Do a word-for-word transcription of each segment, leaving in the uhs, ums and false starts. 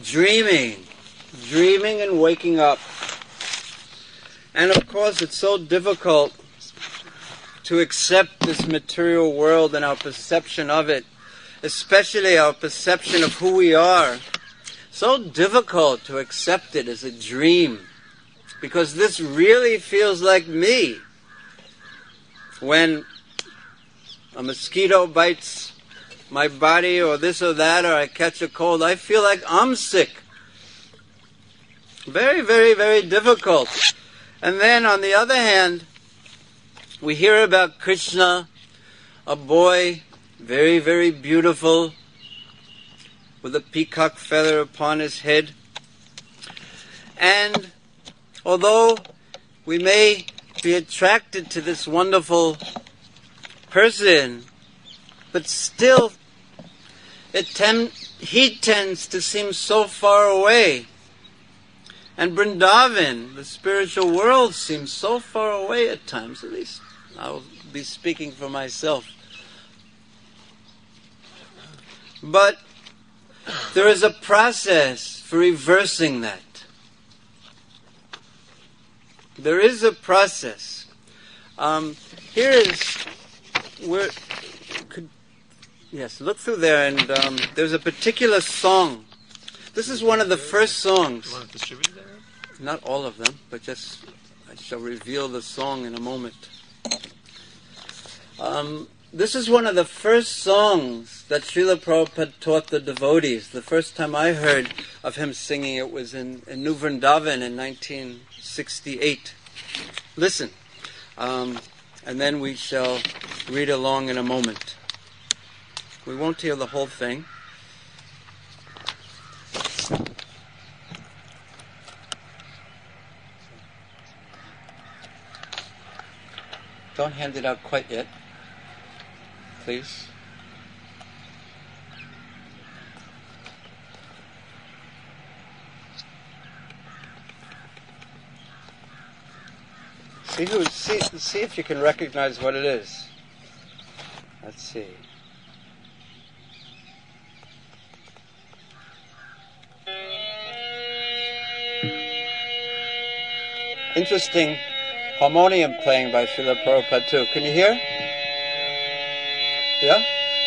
dreaming, dreaming and waking up. And of course it's so difficult to accept this material world and our perception of it, especially our perception of who we are. So difficult to accept it as a dream, because this really feels like me. When a mosquito bites my body or this or that, or I catch a cold, I feel like I'm sick. Very, very, very difficult. And then on the other hand, we hear about Krishna, a boy, very, very beautiful, with a peacock feather upon his head. And although we may be attracted to this wonderful person, but still it tem- he tends to seem so far away. And Vrindavan, the spiritual world, seems so far away at times. At least I'll be speaking for myself. But there is a process for reversing that. There is a process. Um, here is where could yes, look through there, and um, there's a particular song. This is one of the first songs. Do you want to distribute that? Not all of them, but just I shall reveal the song in a moment. Um, this is one of the first songs that Srila Prabhupada taught the devotees. The first time I heard of him singing it was in, in New Vrindavan in nineteen sixty-eight. Listen, um, and then we shall read along in a moment. We won't hear the whole thing. Don't hand it out quite yet, please. See who? See, see if you can recognize what it is. Let's see. Interesting harmonium playing by Srila Prabhupada too. Can you hear? Yeah?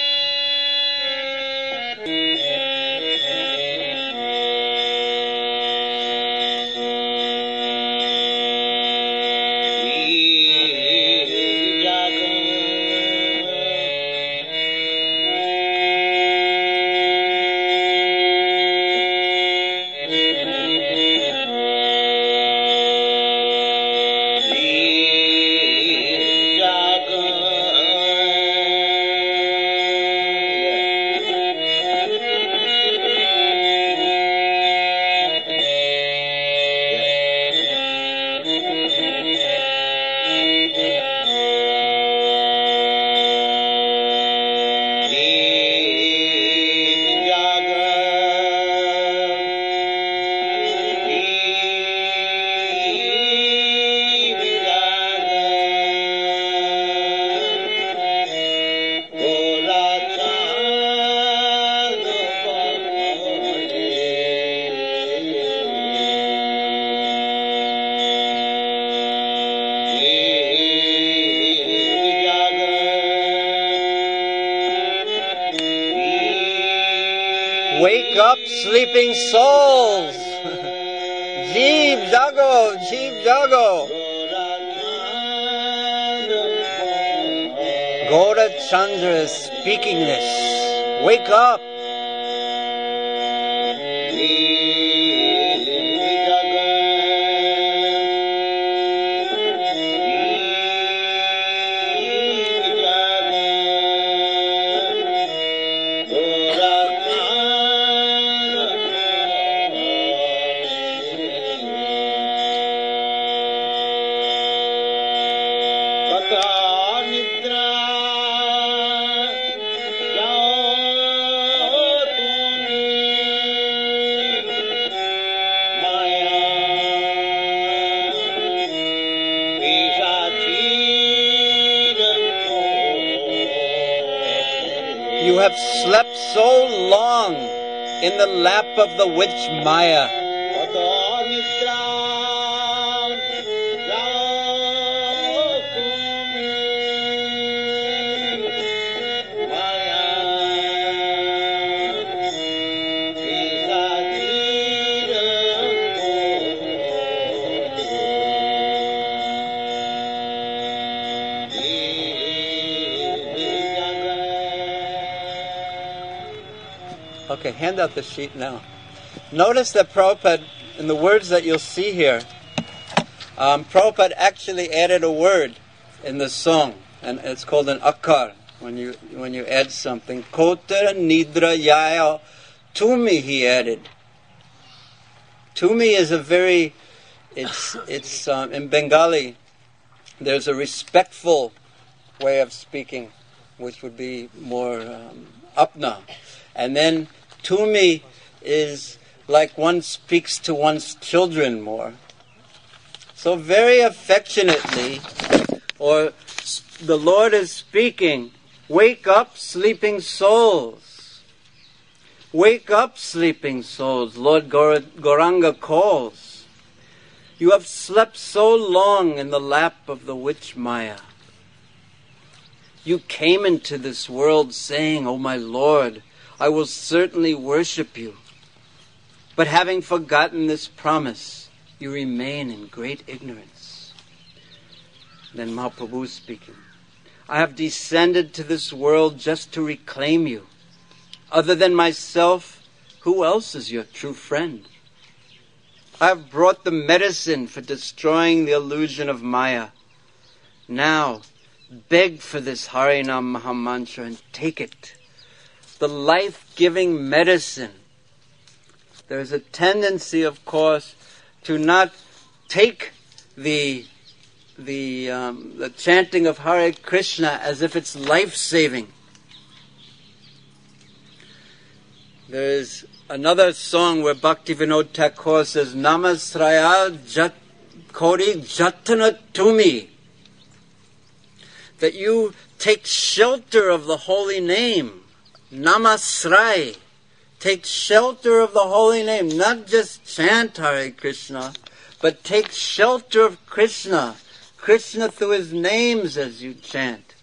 Wake up, sleeping souls! Jeev Jago, Jeev Jago! Gaura Chandra is speaking this. Wake up! You have slept so long in the lap of the witch Maya. Okay, hand out the sheet now. Notice that Prabhupada, in the words that you'll see here, um, Prabhupada actually added a word in the song, and it's called an akar, when you when you add something. Kotra nidra yaya tumi, he added. Tumi is a very, it's, it's um, in Bengali, there's a respectful way of speaking, which would be more um, apna. And then Tumi is like one speaks to one's children more. So very affectionately, or the Lord is speaking, wake up, sleeping souls. Wake up, sleeping souls. Lord Gauranga calls. You have slept so long in the lap of the witch Maya. You came into this world saying, "Oh my Lord, I will certainly worship you." But having forgotten this promise, you remain in great ignorance. Then Mahaprabhu is speaking. I have descended to this world just to reclaim you. Other than myself, who else is your true friend? I have brought the medicine for destroying the illusion of Maya. Now, beg for this Harinam Mahamantra and take it. The life-giving medicine. There's a tendency, of course, to not take the the um, the chanting of Hare Krishna as if it's life-saving. There is another song where Bhaktivinoda Thakur says, Namasraya Jat Kori Jatana Tumi. That you take shelter of the holy name. Namasrai. Take shelter of the holy name. Not just chant Hare Krishna, but take shelter of Krishna. Krishna through his names as you chant.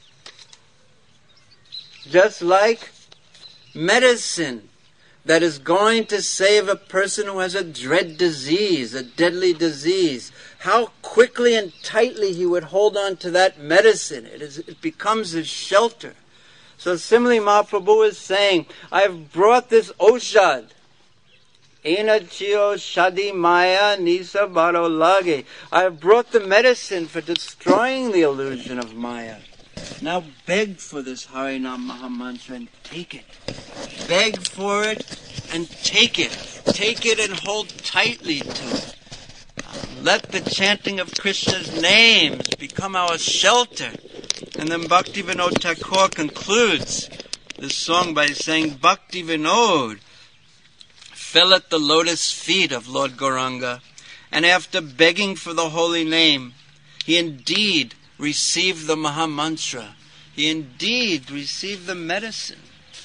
Just like medicine that is going to save a person who has a dread disease, a deadly disease. How quickly and tightly he would hold on to that medicine. It, is, it becomes his shelter. So similarly, Mahaprabhu is saying, I've brought this oshad. Ena chio shadi maya nisa baro lage. I've brought the medicine for destroying the illusion of Maya. Now beg for this Harinam Mahamantra and take it. Beg for it and take it. Take it and hold tightly to it. Let the chanting of Krishna's names become our shelter. And then Bhaktivinoda Thakur concludes this song by saying, Bhakti Vinod fell at the lotus feet of Lord Gauranga, and after begging for the holy name, he indeed received the Mahamantra. He indeed received the medicine.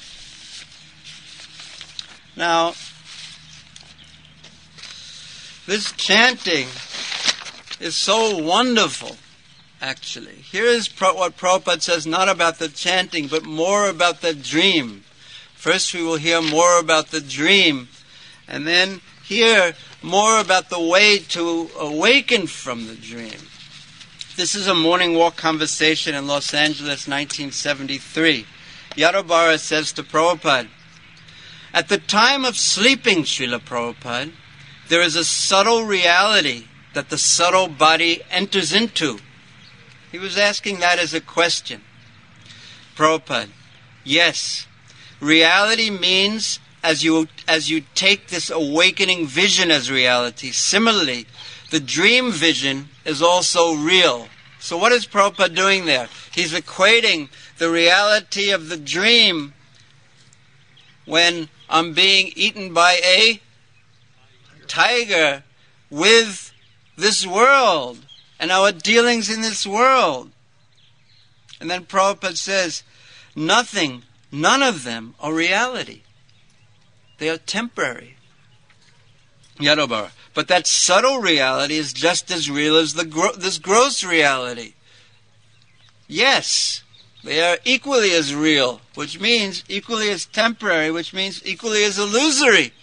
Now, this chanting is so wonderful, actually. Here is what Prabhupada says, not about the chanting, but more about the dream. First we will hear more about the dream, and then hear more about the way to awaken from the dream. This is a morning walk conversation in Los Angeles, nineteen seventy-three. Yadabara says to Prabhupada, at the time of sleeping, Srila Prabhupada, there is a subtle reality that the subtle body enters into. He was asking that as a question. Prabhupada, yes, reality means as you as you take this awakening vision as reality. Similarly, the dream vision is also real. So what is Prabhupada doing there? He's equating the reality of the dream when I'm being eaten by a tiger with this world and our dealings in this world. And then Prabhupada says, nothing, none of them are reality. They are temporary. Yadobara. But that subtle reality is just as real as the gro- this gross reality. Yes, they are equally as real, which means equally as temporary, which means equally as illusory.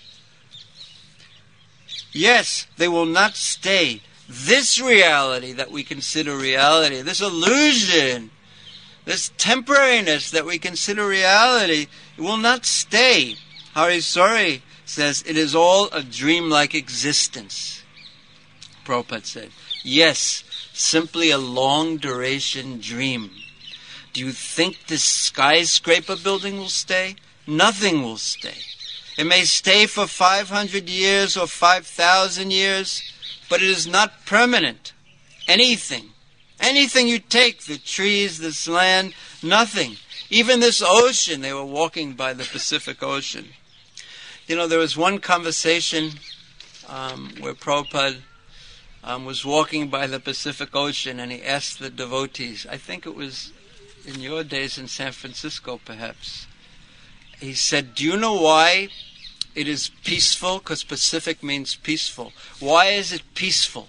Yes, they will not stay. This reality that we consider reality, this illusion, this temporariness that we consider reality, it will not stay. Harisori says it is all a dream-like existence. Prabhupada said, yes, simply a long-duration dream. Do you think this skyscraper building will stay? Nothing will stay. It may stay for five hundred years or five thousand years, but it is not permanent. Anything, anything you take, the trees, this land, nothing. Even this ocean, they were walking by the Pacific Ocean. You know, there was one conversation um, where Prabhupada um, was walking by the Pacific Ocean, and he asked the devotees, I think it was in your days in San Francisco perhaps, he said, do you know why it is peaceful? Because Pacific means peaceful. Why is it peaceful?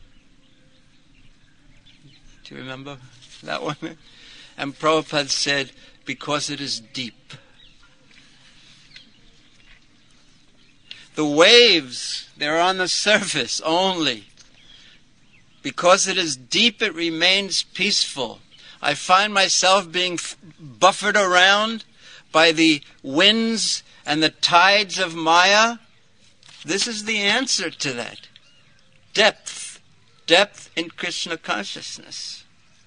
Do you remember that one? And Prabhupada said, because it is deep. The waves, they're on the surface only. Because it is deep, it remains peaceful. I find myself being f- buffered around by the winds and the tides of Maya. This is the answer to that. Depth. Depth in Krishna consciousness.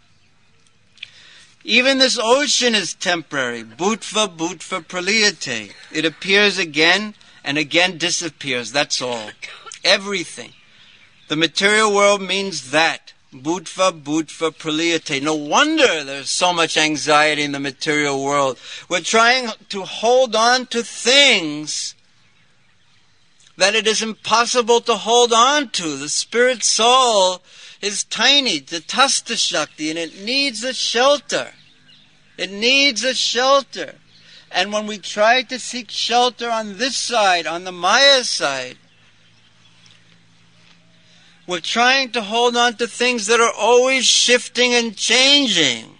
Even this ocean is temporary. Bhutva, bhutva, praliyate. It appears again and again disappears. That's all. Everything. The material world means that. Bhutva, bhutva, praliyate. No wonder there's so much anxiety in the material world. We're trying to hold on to things that it is impossible to hold on to. The spirit soul is tiny, the Tasta Shakti, and it needs a shelter. It needs a shelter. And when we try to seek shelter on this side, on the Maya side, we're trying to hold on to things that are always shifting and changing.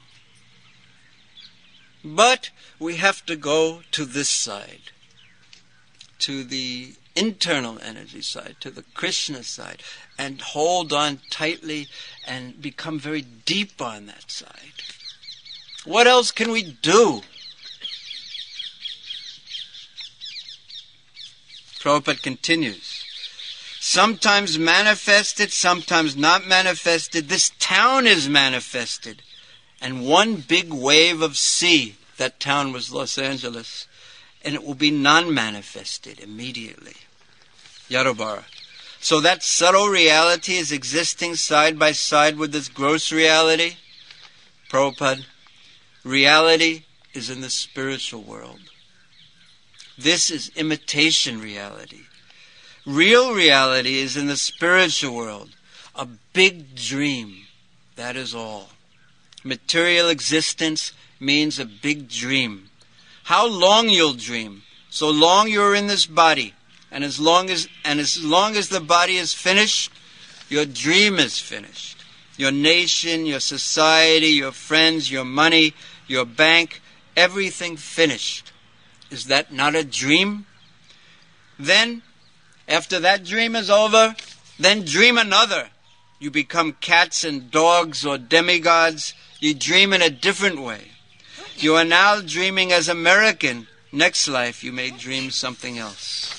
But we have to go to this side, to the internal energy side, to the Krishna side, and hold on tightly and become very deep on that side. What else can we do? Prabhupada continues. Sometimes manifested, sometimes not manifested. This town is manifested. And one big wave of sea, that town was Los Angeles, and it will be non-manifested immediately. Yadobara. So that subtle reality is existing side by side with this gross reality. Prabhupada, reality is in the spiritual world. This is imitation reality. Real reality is in the spiritual world. A big dream. That is all. Material existence means a big dream. How long you'll dream? So long you're in this body. And as long as and as long as the body is finished, your dream is finished. Your nation, your society, your friends, your money, your bank, everything finished. Is that not a dream? Then after that dream is over, then dream another. You become cats and dogs or demigods. You dream in a different way. You are now dreaming as American. Next life you may dream something else.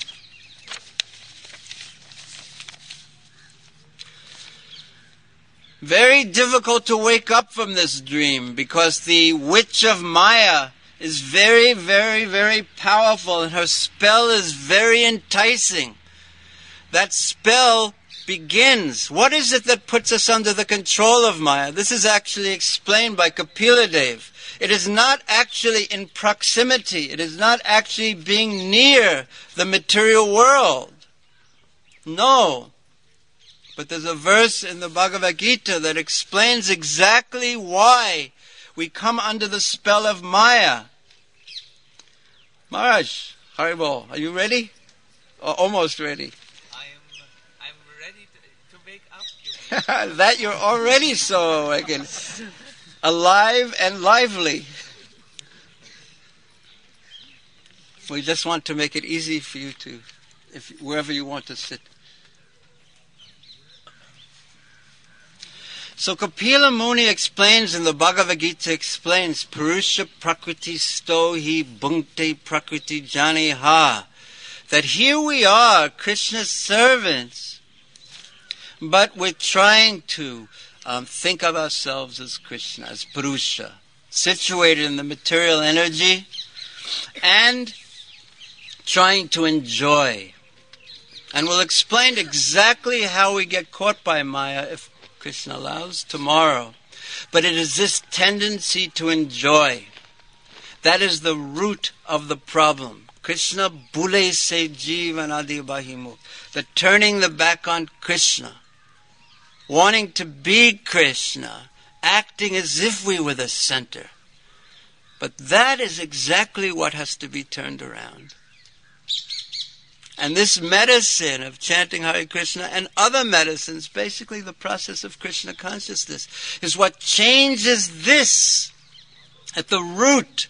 Very difficult to wake up from this dream because the witch of Maya is very, very, very powerful and her spell is very enticing. That spell begins. What is it that puts us under the control of Maya? This is actually explained by Kapila Dev. It is not actually in proximity. It is not actually being near the material world. No. But there's a verse in the Bhagavad Gita that explains exactly why we come under the spell of Maya. Maharaj, Haribol, are you ready? Or almost ready? I'm, I'm ready to, to wake up. You That you're already so awakened. Alive and lively. We just want to make it easy for you to, if wherever you want to sit. So Kapila Muni explains in the Bhagavad Gita, explains Purusha Prakriti Stohi Bhunkte Prakriti Jani Ha, that here we are, Krishna's servants, but we're trying to um, think of ourselves as Krishna, as Purusha, situated in the material energy and trying to enjoy. And we'll explain exactly how we get caught by Maya, if Krishna allows, tomorrow. But it is this tendency to enjoy. That is the root of the problem. Krishna bhule se jivanadi bahimu. The turning the back on Krishna. Wanting to be Krishna. Acting as if we were the center. But that is exactly what has to be turned around. And this medicine of chanting Hare Krishna and other medicines, basically the process of Krishna consciousness, is what changes this at the root.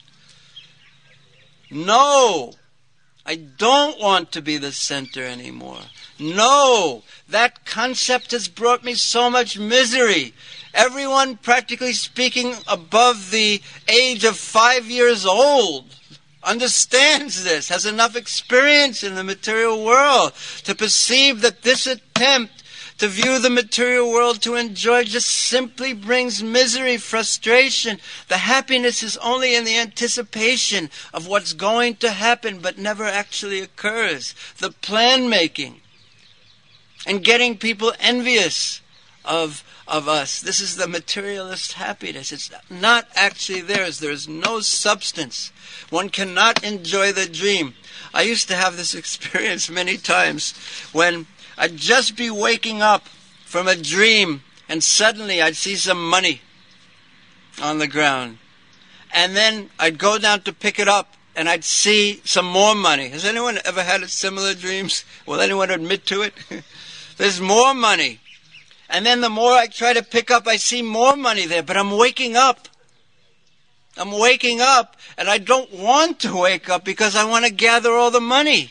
No, I don't want to be the center anymore. No, that concept has brought me so much misery. Everyone, practically speaking, above the age of five years old understands this, has enough experience in the material world to perceive that this attempt to view the material world to enjoy just simply brings misery, frustration. The happiness is only in the anticipation of what's going to happen but never actually occurs. The plan making and getting people envious of of us. This is the materialist happiness. It's not actually theirs. There is no substance. One cannot enjoy the dream. I used to have this experience many times when I'd just be waking up from a dream and suddenly I'd see some money on the ground. And then I'd go down to pick it up and I'd see some more money. Has anyone ever had similar dreams? Will anyone admit to it? There's more money. And then the more I try to pick up, I see more money there. But I'm waking up. I'm waking up, and I don't want to wake up because I want to gather all the money.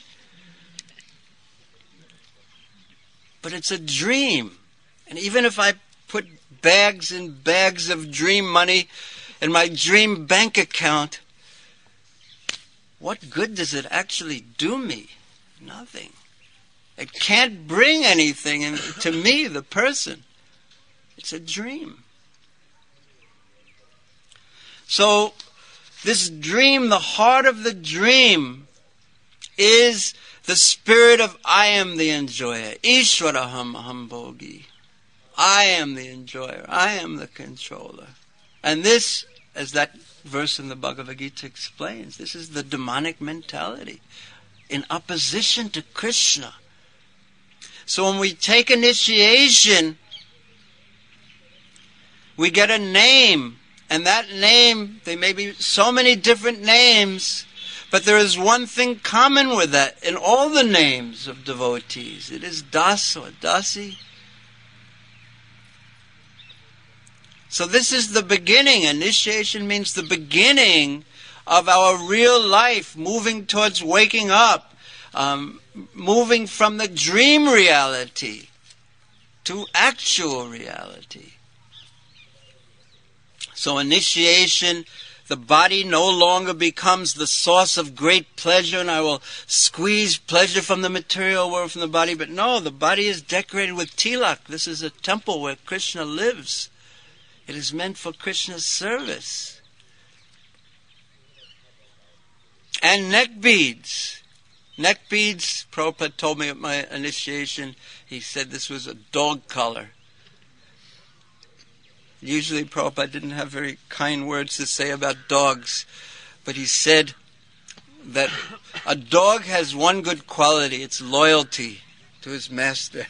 But it's a dream. And even if I put bags and bags of dream money in my dream bank account, what good does it actually do me? Nothing. It can't bring anything in, to me, the person. It's a dream. So, this dream, the heart of the dream, is the spirit of I am the enjoyer. Ishwaraham aham bhogi. I am the enjoyer. I am the controller. And this, as that verse in the Bhagavad Gita explains, this is the demonic mentality in opposition to Krishna. So when we take initiation, we get a name. And that name, there may be so many different names, but there is one thing common with that in all the names of devotees. It is Das or Dasi. So this is the beginning. Initiation means the beginning of our real life, moving towards waking up. Um, moving from the dream reality to actual reality. So initiation, the body no longer becomes the source of great pleasure, and I will squeeze pleasure from the material world, from the body. But no, the body is decorated with tilak. This is a temple where Krishna lives. It is meant for Krishna's service. And neck beads. Neck beads, Prabhupada told me at my initiation, he said this was a dog collar. Usually Prabhupada didn't have very kind words to say about dogs, but he said that a dog has one good quality, it's loyalty to his master.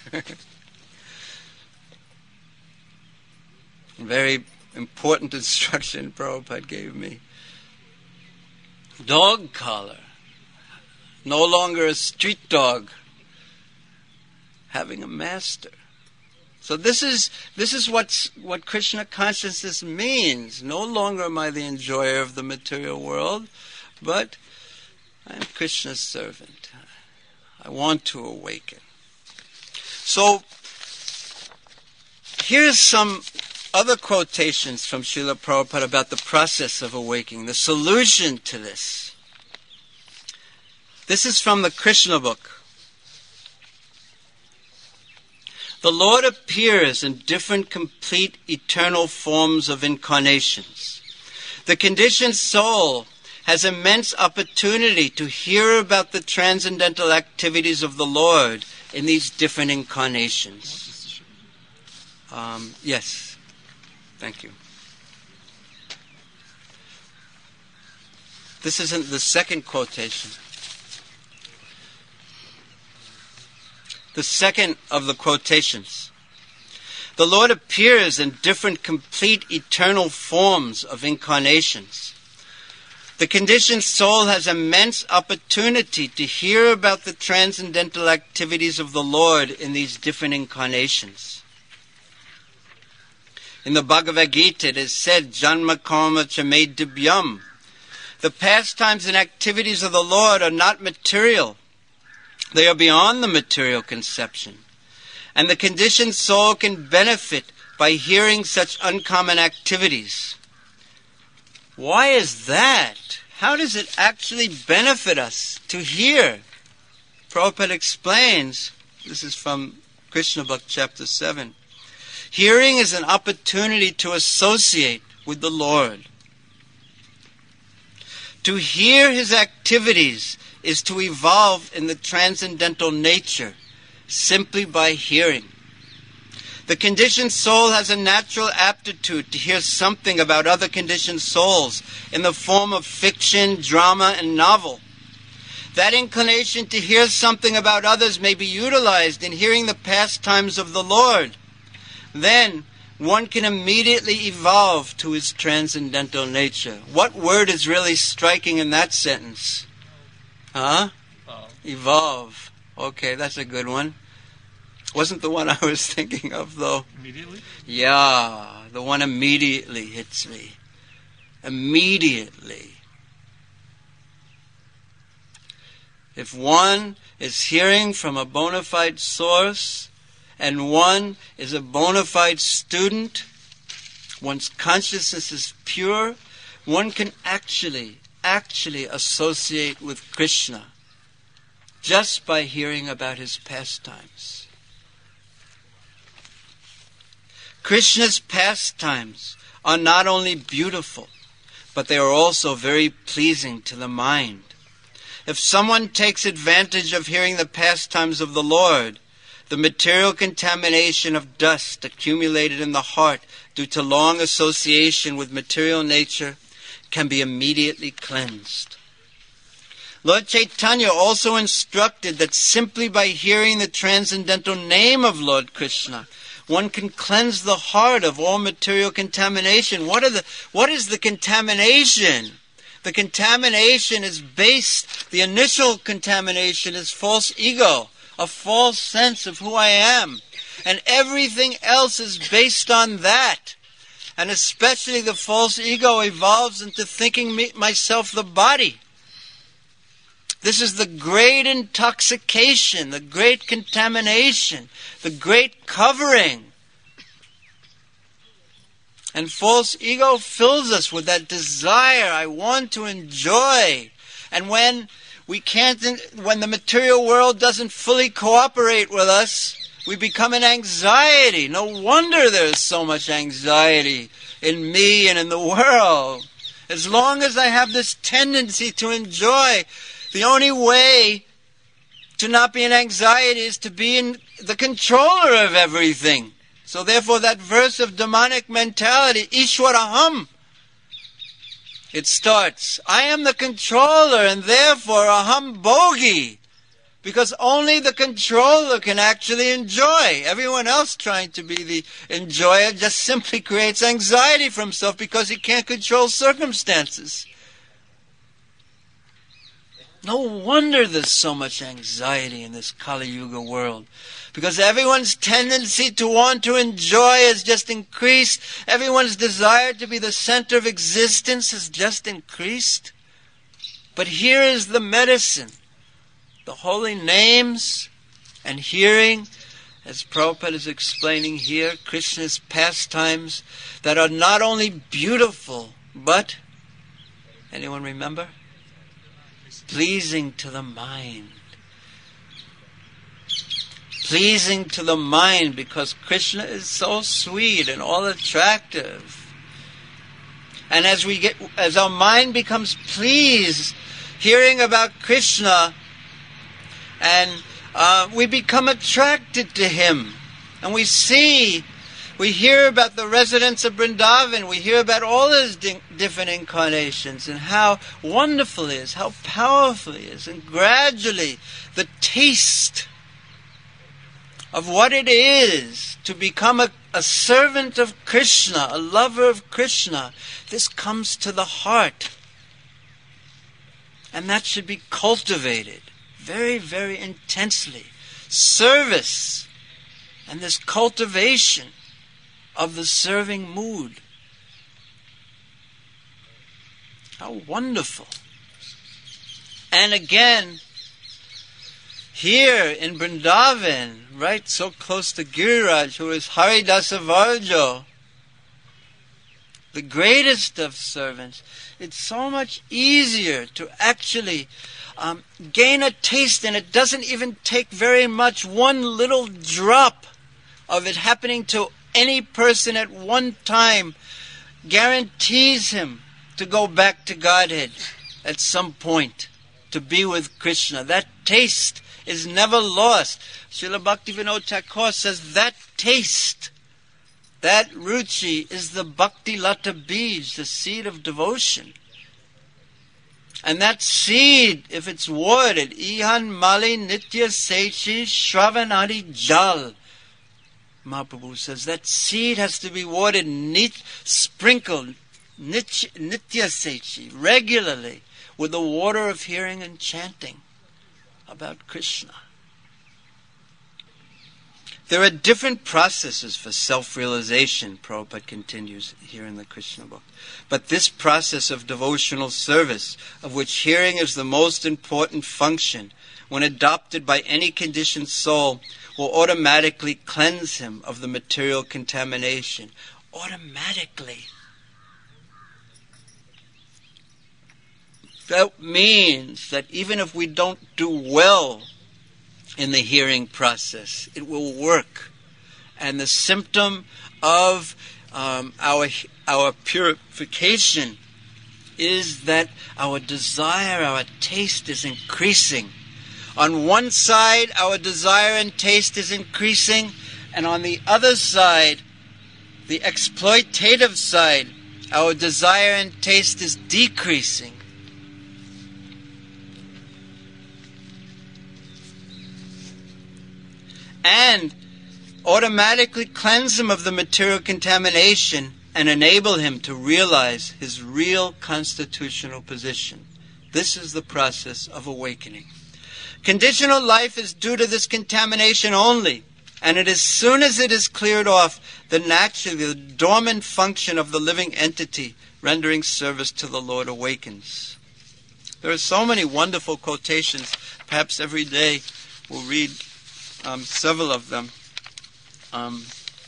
Very important instruction Prabhupada gave me. Dog collar. No longer a street dog, having a master. So this is this is what's, what Krishna consciousness means. No longer am I the enjoyer of the material world, but I am Krishna's servant. I want to awaken. So here's some other quotations from Srila Prabhupada about the process of awakening, the solution to this. This is from the Krishna book. The Lord appears in different complete eternal forms of incarnations. The conditioned soul has immense opportunity to hear about the transcendental activities of the Lord in these different incarnations. Um, yes, thank you. This isn't the second quotation. The second of the quotations. The Lord appears in different complete eternal forms of incarnations. The conditioned soul has immense opportunity to hear about the transcendental activities of the Lord in these different incarnations. In the Bhagavad Gita it is said, Janma karma chame dibyam. The pastimes and activities of the Lord are not material. They are beyond the material conception. And the conditioned soul can benefit by hearing such uncommon activities. Why is that? How does it actually benefit us to hear? Prabhupada explains, this is from Krishna Book, chapter seven. Hearing is an opportunity to associate with the Lord. To hear His activities is to evolve in the transcendental nature simply by hearing. The conditioned soul has a natural aptitude to hear something about other conditioned souls in the form of fiction, drama, and novel. That inclination to hear something about others may be utilized in hearing the pastimes of the Lord. Then one can immediately evolve to his transcendental nature. What word is really striking in that sentence? Huh? Evolve. Evolve. Okay, that's a good one. Wasn't the one I was thinking of, though. Immediately? Yeah, the one immediately hits me. Immediately. If one is hearing from a bona fide source, and one is a bona fide student, one's consciousness is pure, one can actually actually associate with Krishna just by hearing about his pastimes. Krishna's pastimes are not only beautiful, but they are also very pleasing to the mind. If someone takes advantage of hearing the pastimes of the Lord, the material contamination of dust accumulated in the heart due to long association with material nature can be immediately cleansed. Lord Chaitanya also instructed that simply by hearing the transcendental name of Lord Krishna, one can cleanse the heart of all material contamination. What are the, what is the contamination? The contamination is based, the initial contamination is false ego, a false sense of who I am. And everything else is based on that. And especially the false ego evolves into thinking me, myself the body. This is the great intoxication, the great contamination, the great covering. And false ego fills us with that desire, I want to enjoy. And when we can't, when the material world doesn't fully cooperate with us, we become an anxiety. No wonder there's so much anxiety in me and in the world. As long as I have this tendency to enjoy, the only way to not be in anxiety is to be in the controller of everything. So therefore that verse of demonic mentality, Ishwaraham, it starts, I am the controller and therefore aham bhogi. Because only the controller can actually enjoy. Everyone else trying to be the enjoyer just simply creates anxiety for himself because he can't control circumstances. No wonder there's so much anxiety in this Kali Yuga world. Because everyone's tendency to want to enjoy has just increased. Everyone's desire to be the center of existence has just increased. But here is the medicine. The holy names and hearing, as Prabhupada is explaining here, Krishna's pastimes that are not only beautiful, but, anyone remember? Pleasing to the mind. Pleasing to the mind because Krishna is so sweet and all attractive. And as we get, as our mind becomes pleased hearing about Krishna, and uh, we become attracted to him, and we see, we hear about the residents of Vrindavan, we hear about all his di- different incarnations, and how wonderful he is, how powerful he is, and gradually the taste of what it is to become a, a servant of Krishna, a lover of Krishna, this comes to the heart. And that should be cultivated very, very intensely. Service and this cultivation of the serving mood. How wonderful. And again, here in Vrindavan, right so close to Giriraj, who is Haridasa Varjo, the greatest of servants, it's so much easier to actually um, gain a taste, and it doesn't even take very much. One little drop of it happening to any person at one time guarantees him to go back to Godhead at some point, to be with Krishna. That taste is never lost. Srila Bhaktivinoda Thakur says that taste, that ruchi, is the bhakti lata bij, the seed of devotion. And that seed, if it's watered, ihan mali nitya sechi shravanadi jal, Mahaprabhu says, that seed has to be watered, nit, sprinkled, nit, nitya sechi, regularly, with the water of hearing and chanting about Krishna. There are different processes for self-realization, Prabhupada continues here in the Krishna book. But this process of devotional service, of which hearing is the most important function, when adopted by any conditioned soul, will automatically cleanse him of the material contamination. Automatically. That means that even if we don't do well in the hearing process, it will work. And the symptom of um, our our purification is that our desire, our taste is increasing. On one side, our desire and taste is increasing, and on the other side, the exploitative side, our desire and taste is decreasing. And automatically cleanse him of the material contamination and enable him to realize his real constitutional position. This is the process of awakening. Conditional life is due to this contamination only, and it, as soon as it is cleared off, then naturally the dormant function of the living entity rendering service to the Lord awakens. There are so many wonderful quotations. Perhaps every day we'll read um, several of them. Um,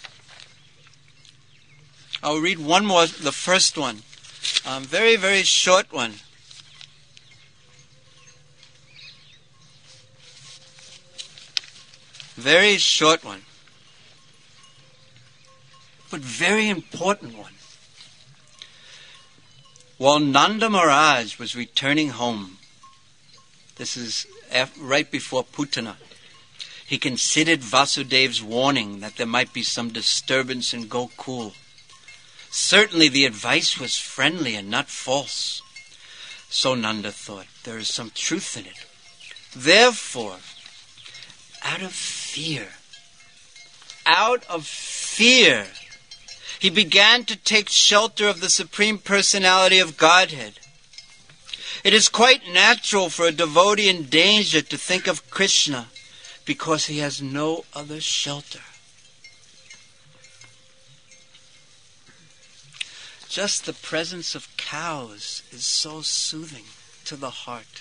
I'll read one more, the first one. Um, very, very short one. Very short one. But very important one. While Nanda Maharaj was returning home, this is right before Putana, he considered Vasudev's warning that there might be some disturbance in Gokul. Certainly the advice was friendly and not false. So Nanda thought, there is some truth in it. Therefore, out of fear, out of fear, he began to take shelter of the Supreme Personality of Godhead. It is quite natural for a devotee in danger to think of Krishna because he has no other shelter. Just the presence of cows is so soothing to the heart.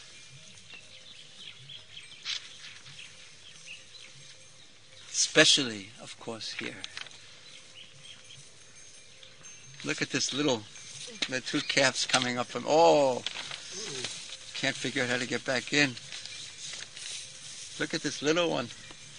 Especially, of course, here. Look at this little, the two calves coming up from, oh, can't figure out how to get back in. Look at this little one.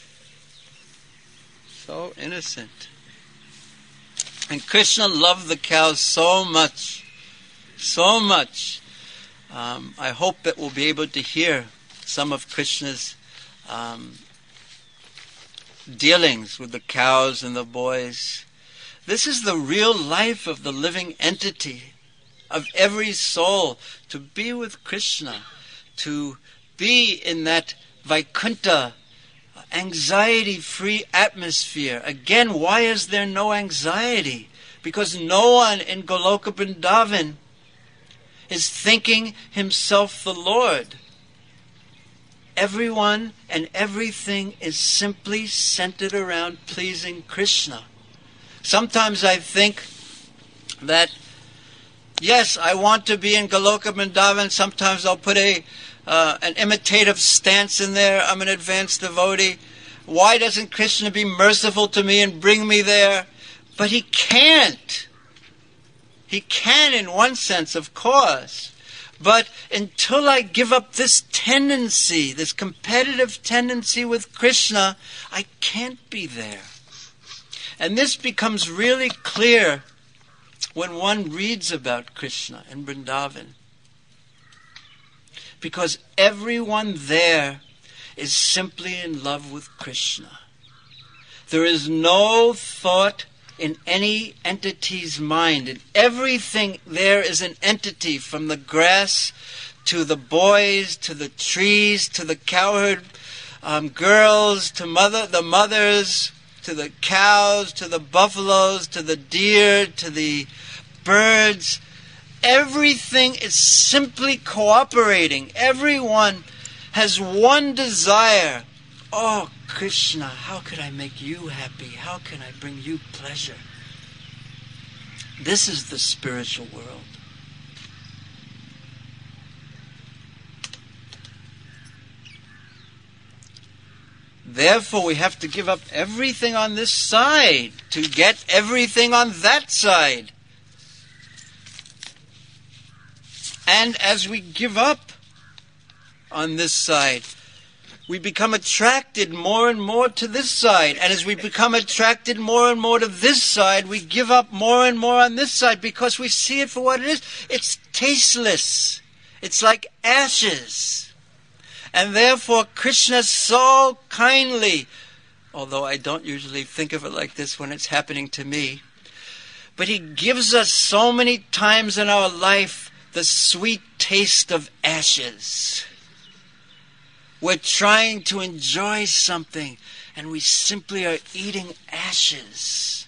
So innocent. And Krishna loved the cows so much, so much. Um, I hope that we'll be able to hear some of Krishna's um, dealings with the cows and the boys. This is the real life of the living entity, of every soul, to be with Krishna, to be in that Vaikuntha, anxiety-free atmosphere. Again, why is there no anxiety? Because no one in Goloka Vrindavan is thinking himself the Lord. Everyone and everything is simply centered around pleasing Krishna. Sometimes I think that, yes, I want to be in Goloka Vrindavan. Sometimes I'll put a uh, an imitative stance in there. I'm an advanced devotee. Why doesn't Krishna be merciful to me and bring me there? But he can't. He can in one sense, of course. But until I give up this tendency, this competitive tendency with Krishna, I can't be there. And this becomes really clear when one reads about Krishna in Vrindavan. Because everyone there is simply in love with Krishna. There is no thought in any entity's mind. And everything there is an entity, from the grass to the boys, to the trees, to the cowherd um, girls, to mother, the mothers, to the cows, to the buffaloes, to the deer, to the birds. Everything is simply cooperating. Everyone has one desire. Oh, Krishna, how could I make you happy? How can I bring you pleasure? This is the spiritual world. Therefore, we have to give up everything on this side to get everything on that side. And as we give up on this side, we become attracted more and more to this side. And as we become attracted more and more to this side, we give up more and more on this side because we see it for what it is. It's tasteless. It's like ashes. And therefore, Krishna so kindly, although I don't usually think of it like this when it's happening to me, but he gives us so many times in our life the sweet taste of ashes. We're trying to enjoy something, and we simply are eating ashes.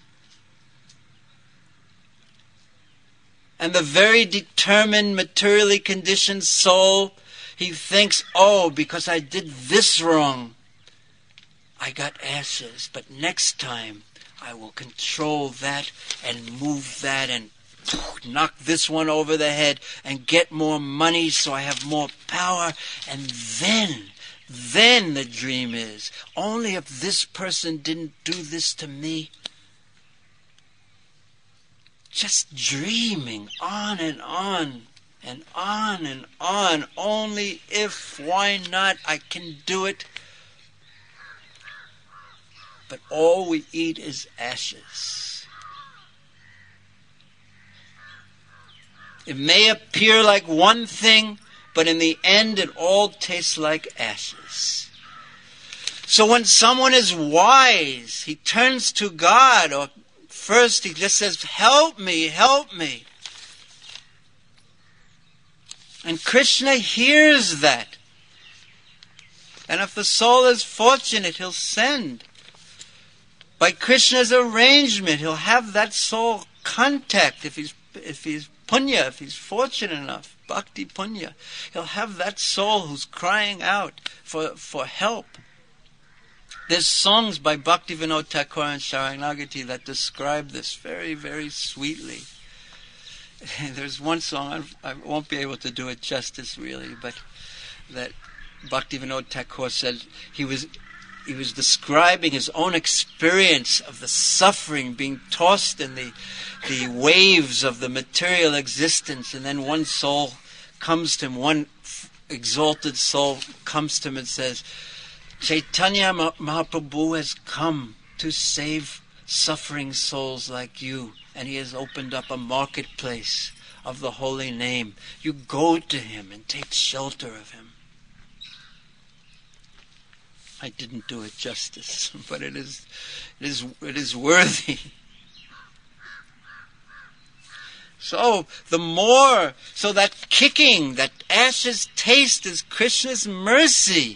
And the very determined, materially conditioned soul, he thinks, oh, because I did this wrong, I got ashes. But next time, I will control that and move that and knock this one over the head and get more money so I have more power. And then, then the dream is, only if this person didn't do this to me. Just dreaming on and on and on and on. Only if, why not, I can do it. But all we eat is ashes. It may appear like one thing, but in the end it all tastes like ashes. So when someone is wise, he turns to God, or first he just says, help me, help me. And Krishna hears that. And if the soul is fortunate, he'll send. By Krishna's arrangement, he'll have that soul contact if he's if he's punya, if he's fortunate enough. bhakti punya. He'll have that soul who's crying out for, for help. There's songs by Bhaktivinoda Thakur and Sharanagati that describe this very, very sweetly. There's one song, I, I won't be able to do it justice really, but that Bhaktivinoda Thakur said he was he was describing his own experience of the suffering, being tossed in the the waves of the material existence, and then one soul comes to him, one exalted soul comes to him and says, Chaitanya Mahaprabhu has come to save suffering souls like you, and he has opened up a marketplace of the holy name. You go to him and take shelter of him. I didn't do it justice, but it is, it is, it is worthy. So, the more, so that kicking, that ashes taste is Krishna's mercy.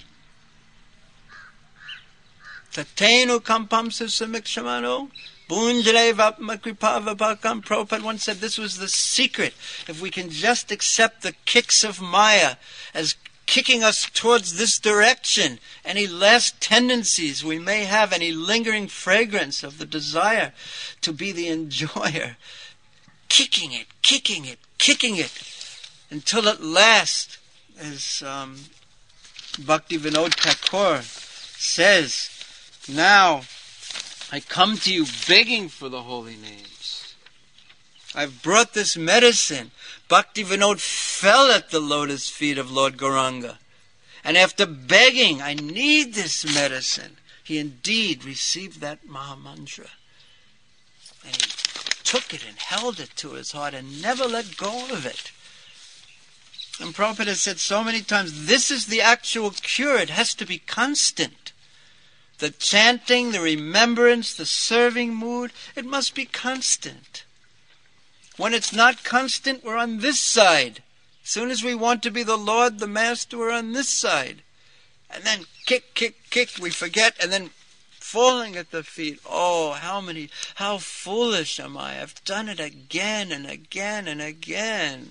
Tatenu kampam susamikshamano, bunjale vapmakripavapakam. Prabhupada once said this was the secret. If we can just accept the kicks of Maya as kicking us towards this direction, any last tendencies we may have, any lingering fragrance of the desire to be the enjoyer, kicking it, kicking it, kicking it, until at last, as um, Bhaktivinoda Thakur says, now I come to you begging for the holy names. I've brought this medicine. Bhaktivinoda fell at the lotus feet of Lord Gauranga. And after begging, I need this medicine, he indeed received that Mahamantra. And he took it and held it to his heart and never let go of it. And Prabhupada has said so many times, this is the actual cure. It has to be constant. The chanting, the remembrance, the serving mood, it must be constant. When it's not constant, we're on this side. As soon as we want to be the Lord, the Master, we're on this side. And then kick, kick, kick, we forget, and then falling at the feet. Oh, how many, how foolish am I? I've done it again and again and again.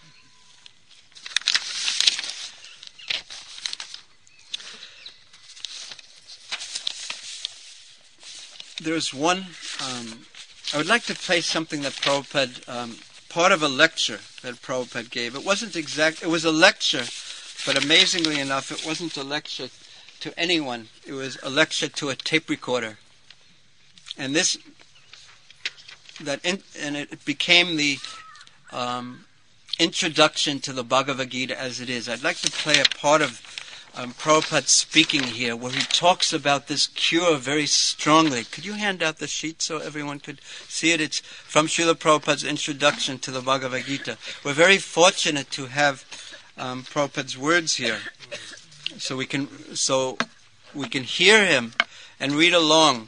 There's one, um, I would like to play something that Prabhupada, um, part of a lecture that Prabhupada gave. It wasn't exact, it was a lecture, but amazingly enough, it wasn't a lecture to anyone. It was a lecture to a tape recorder. And this, that, in, and it became the um, introduction to the Bhagavad Gita as it is. I'd like to play a part of Um, Prabhupada speaking here, where he talks about this cure very strongly. Could you hand out the sheet so everyone could see it? It's from Srila Prabhupada's introduction to the Bhagavad Gita. We're very fortunate to have um, Prabhupada's words here, so we can so we can hear him and read along.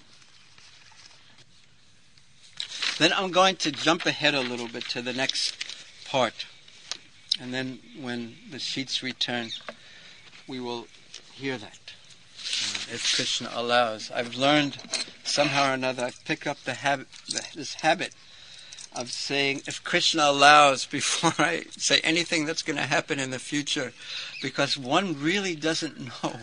Then I'm going to jump ahead a little bit to the next part, and then when the sheets return, we will hear that, uh, if Krishna allows. I've learned somehow or another, I've picked up the habit, this habit of saying, if Krishna allows, before I say anything that's going to happen in the future, because one really doesn't know.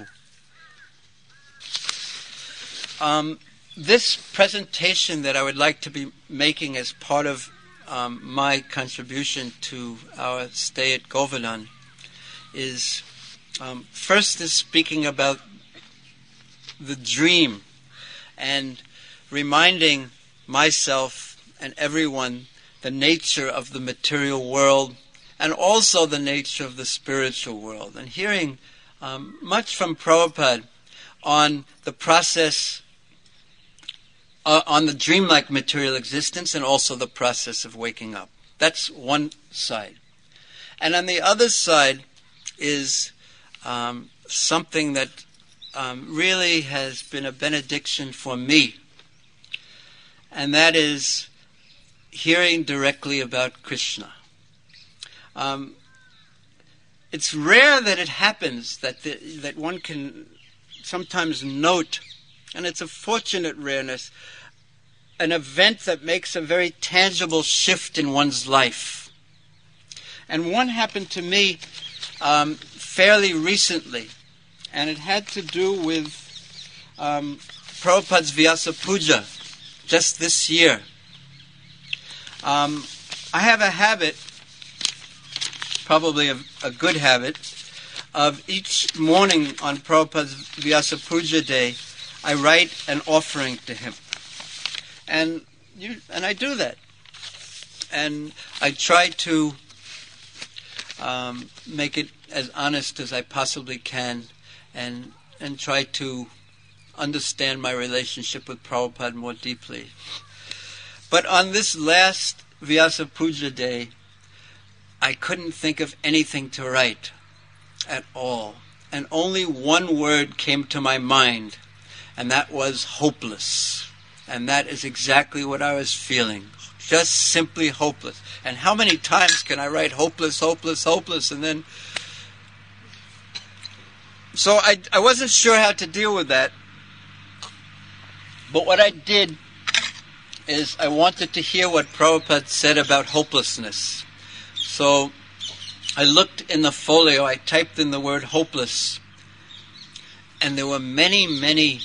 Um, this presentation that I would like to be making as part of um, my contribution to our stay at Govardhan is Um, first is speaking about the dream and reminding myself and everyone the nature of the material world and also the nature of the spiritual world, and hearing um, much from Prabhupada on the process, uh, on the dreamlike material existence and also the process of waking up. That's one side. And on the other side is Um, something that um, really has been a benediction for me, and that is hearing directly about Krishna. Um, it's rare that it happens that the, that one can sometimes note, and it's a fortunate rareness, an event that makes a very tangible shift in one's life. And one happened to me um, fairly recently, and it had to do with um, Prabhupada's Vyasa Puja, just this year. Um, I have a habit, probably a, a good habit, of each morning on Prabhupada's Vyasa Puja day, I write an offering to him. And you, and I do that. And I try to um, make it as honest as I possibly can, and and try to understand my relationship with Prabhupada more deeply. But on this last Vyasa Puja day, I couldn't think of anything to write at all. And only one word came to my mind, and that was hopeless. And that is exactly what I was feeling. Just simply hopeless. And how many times can I write hopeless, hopeless, hopeless, and then... So I, I wasn't sure how to deal with that. But what I did is I wanted to hear what Prabhupada said about hopelessness. So I looked in the folio, I typed in the word hopeless, and there were many, many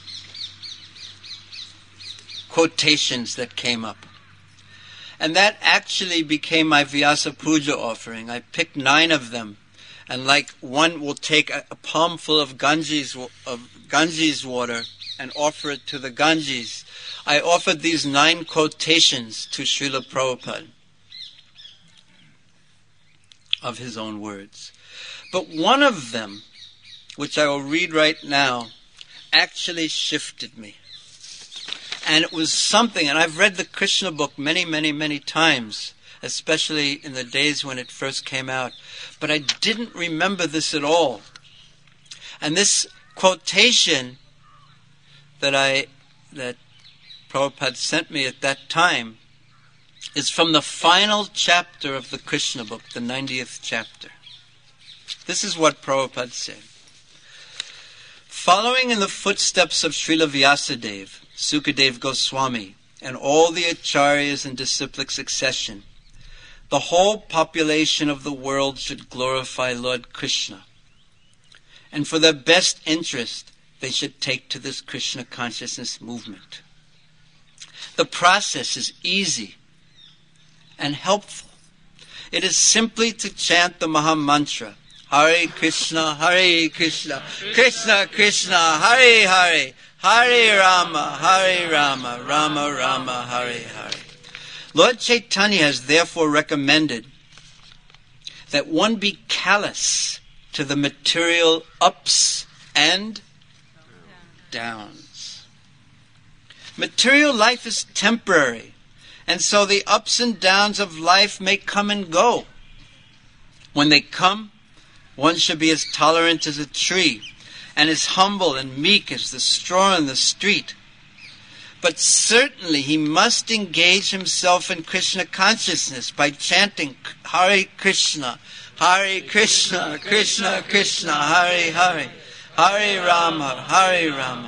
quotations that came up. And that actually became my Vyasa Puja offering. I picked nine of them, and like one will take a, a palmful of Ganges, of Ganges water and offer it to the Ganges. I offered these nine quotations to Srila Prabhupada of his own words. But one of them, which I will read right now, actually shifted me. And it was something, and I've read the Krishna book many, many, many times, especially in the days when it first came out, but I didn't remember this at all. And this quotation that I that Prabhupada sent me at that time is from the final chapter of the Krishna book, the ninetieth chapter. This is what Prabhupada said. Following in the footsteps of Srila Vyasadeva, Sukadeva Goswami, and all the acharyas in disciplic succession, the whole population of the world should glorify Lord Krishna. And for their best interest, they should take to this Krishna consciousness movement. The process is easy and helpful. It is simply to chant the Maha Mantra, Hare Krishna, Hare Krishna, Krishna Krishna, Hare Hare, Hare Rama, Hare Rama, Rama Rama, Hare Hare. Lord Chaitanya has therefore recommended that one be callous to the material ups and downs. Material life is temporary, and so the ups and downs of life may come and go. When they come, one should be as tolerant as a tree, and as humble and meek as the straw in the street. But certainly he must engage himself in Krishna consciousness by chanting Hare Krishna, Hare Krishna, Krishna Krishna, Hare Hare, Hare Rama, Hare Rama.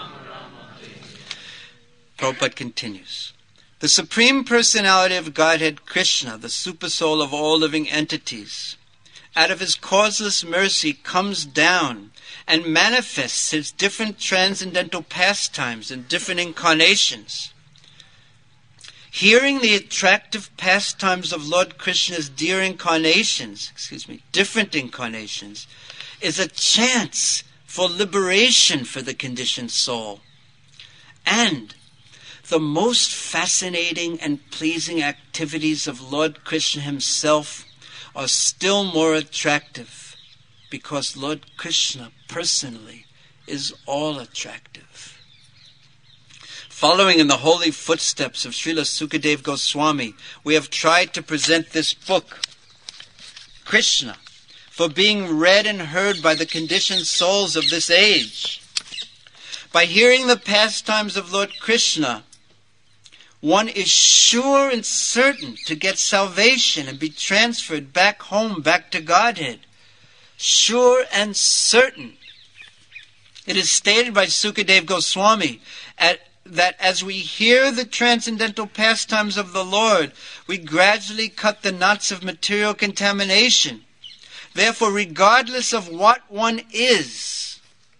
Prabhupada continues. The Supreme Personality of Godhead, Krishna, the supersoul of all living entities, out of his causeless mercy comes down and manifests his different transcendental pastimes in different incarnations. Hearing the attractive pastimes of Lord Krishna's dear incarnations, excuse me, different incarnations, is a chance for liberation for the conditioned soul. And the most fascinating and pleasing activities of Lord Krishna himself are still more attractive, because Lord Krishna personally is all attractive. Following in the holy footsteps of Srila Sukadeva Goswami, we have tried to present this book, Krishna, for being read and heard by the conditioned souls of this age. By hearing the pastimes of Lord Krishna, one is sure and certain to get salvation and be transferred back home, back to Godhead. Sure and certain. It is stated by Sukadeva Goswami at that as we hear the transcendental pastimes of the Lord, we gradually cut the knots of material contamination. Therefore, regardless of what one is,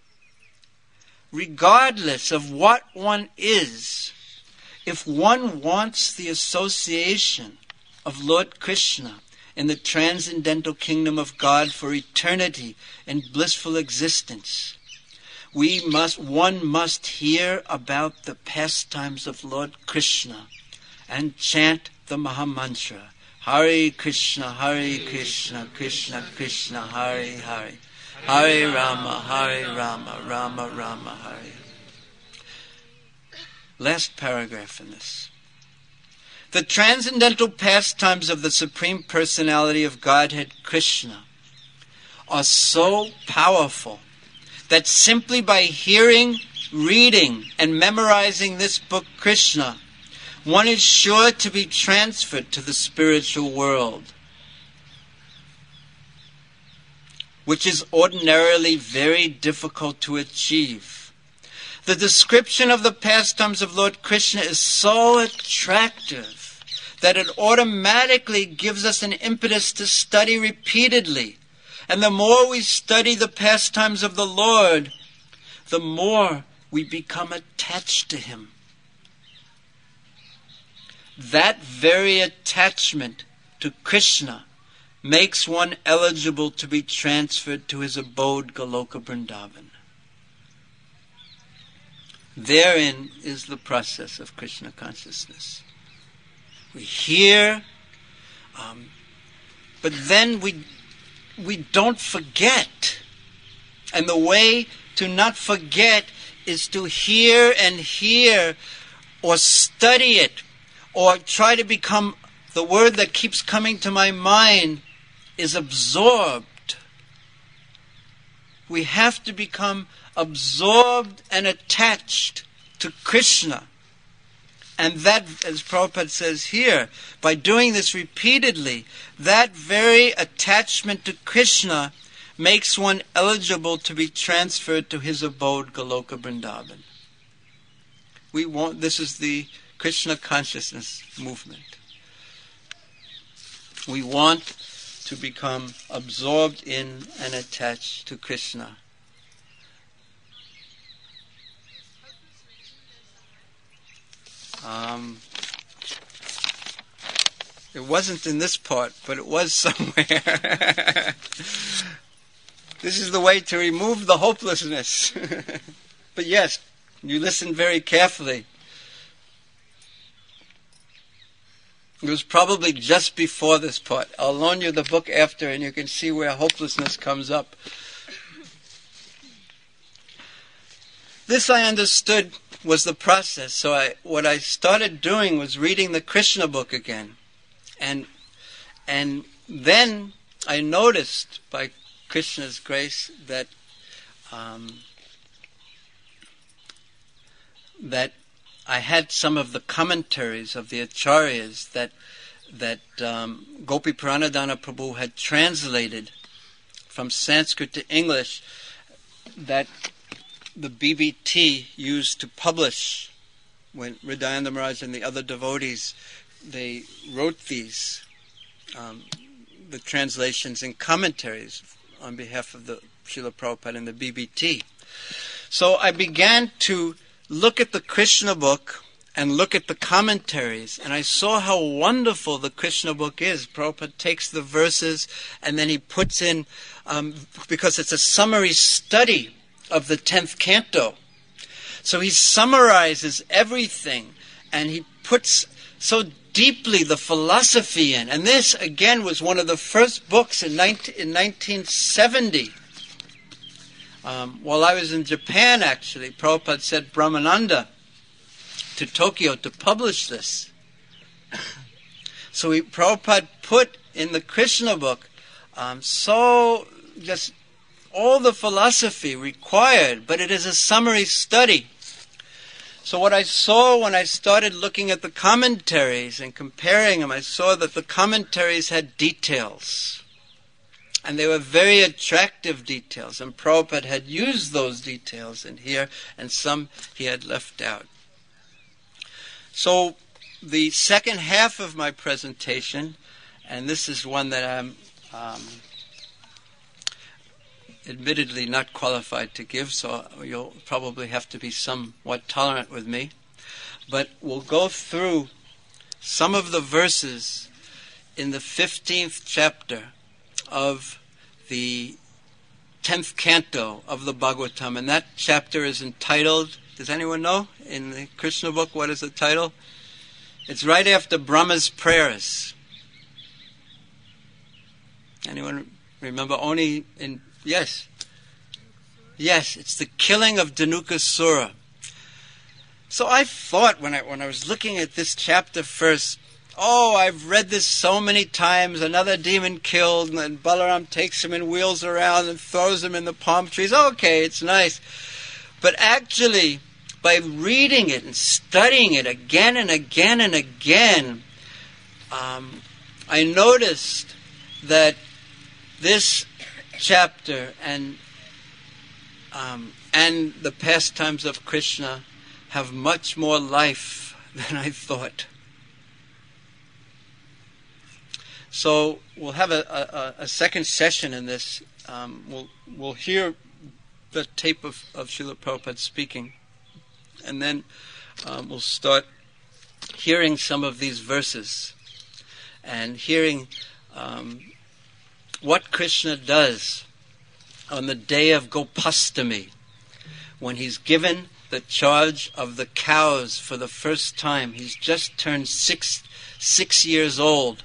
regardless of what one is, if one wants the association of Lord Krishna in the transcendental kingdom of God for eternity and blissful existence, we must, one must hear about the pastimes of Lord Krishna and chant the Mahamantra. Hare Krishna, Hare Krishna, Krishna Krishna, Hare Hare. Hare Rama, Hare Rama, Rama Rama, Hare. Last paragraph in this. The transcendental pastimes of the Supreme Personality of Godhead, Krishna, are so powerful that simply by hearing, reading, and memorizing this book, Krishna, one is sure to be transferred to the spiritual world, which is ordinarily very difficult to achieve. The description of the pastimes of Lord Krishna is so attractive that it automatically gives us an impetus to study repeatedly. And the more we study the pastimes of the Lord, the more we become attached to Him. That very attachment to Krishna makes one eligible to be transferred to his abode, Goloka Vrindavan. Therein is the process of Krishna consciousness. We hear, um, but then we we don't forget. And the way to not forget is to hear and hear, or study it, or try to become, the word that keeps coming to my mind is absorbed. We have to become absorbed and attached to Krishna. And that, as Prabhupada says here, by doing this repeatedly, that very attachment to Krishna makes one eligible to be transferred to his abode, Goloka Vrindavan. We want, this is the Krishna consciousness movement. We want to become absorbed in and attached to Krishna. Um, it wasn't in this part, but it was somewhere. This is the way to remove the hopelessness. But yes, you listen very carefully. It was probably just before this part. I'll loan you the book after, and you can see where hopelessness comes up. This I understood was the process. So I, what I started doing was reading the Krishna book again. And and then I noticed, by Krishna's grace, that um, that I had some of the commentaries of the Acharyas that that um, Gopi Pranadhana Prabhu had translated from Sanskrit to English, that the B B T used to publish when Hridayananda Maharaj and the other devotees, they wrote these, um, the translations and commentaries on behalf of the Srila Prabhupada and the B B T. So I began to look at the Krishna book and look at the commentaries, and I saw how wonderful the Krishna book is. Prabhupada takes the verses and then he puts in, um, because it's a summary study of the tenth canto. So he summarizes everything, and he puts so deeply the philosophy in. And this, again, was one of the first books in, nineteen, in nineteen seventy. Um, while I was in Japan, actually, Prabhupada sent Brahmananda to Tokyo to publish this. So he, Prabhupada put in the Krishna book um, so just all the philosophy required, but it is a summary study. So what I saw when I started looking at the commentaries and comparing them, I saw that the commentaries had details. And they were very attractive details. And Prabhupada had used those details in here, and some he had left out. So the second half of my presentation, and this is one that I'm um, admittedly not qualified to give, so you'll probably have to be somewhat tolerant with me, but we'll go through some of the verses in the fifteenth chapter of the tenth canto of the Bhagavatam, and that chapter is entitled, does anyone know in the Krishna book what is the title? It's right after Brahma's prayers. Anyone remember? Only in, yes. Yes, it's the killing of Dhanukasura. So I thought when I when I was looking at this chapter first, oh, I've read this so many times, another demon killed, and then Balaram takes him and wheels around and throws him in the palm trees. Okay, it's nice. But actually, by reading it and studying it again and again and again, um, I noticed that this chapter and um, and the pastimes of Krishna have much more life than I thought. So we'll have a, a, a second session in this. Um, we'll we'll hear the tape of, of Srila Prabhupada speaking, and then um, we'll start hearing some of these verses and hearing um, what Krishna does on the day of Gopastami, when he's given the charge of the cows for the first time. He's just turned six six years old.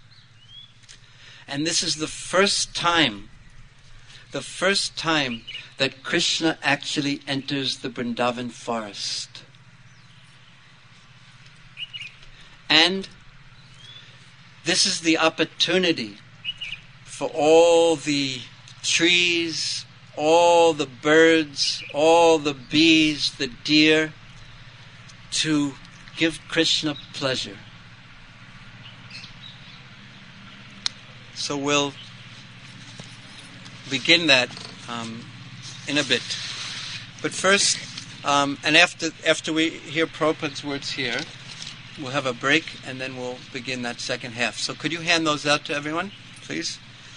And this is the first time, the first time that Krishna actually enters the Vrindavan forest. And this is the opportunity for all the trees, all the birds, all the bees, the deer, to give Krishna pleasure. So we'll begin that um, in a bit. But first, um, and after after we hear Prabhupada's words here, we'll have a break and then we'll begin that second half. So could you hand those out to everyone, please?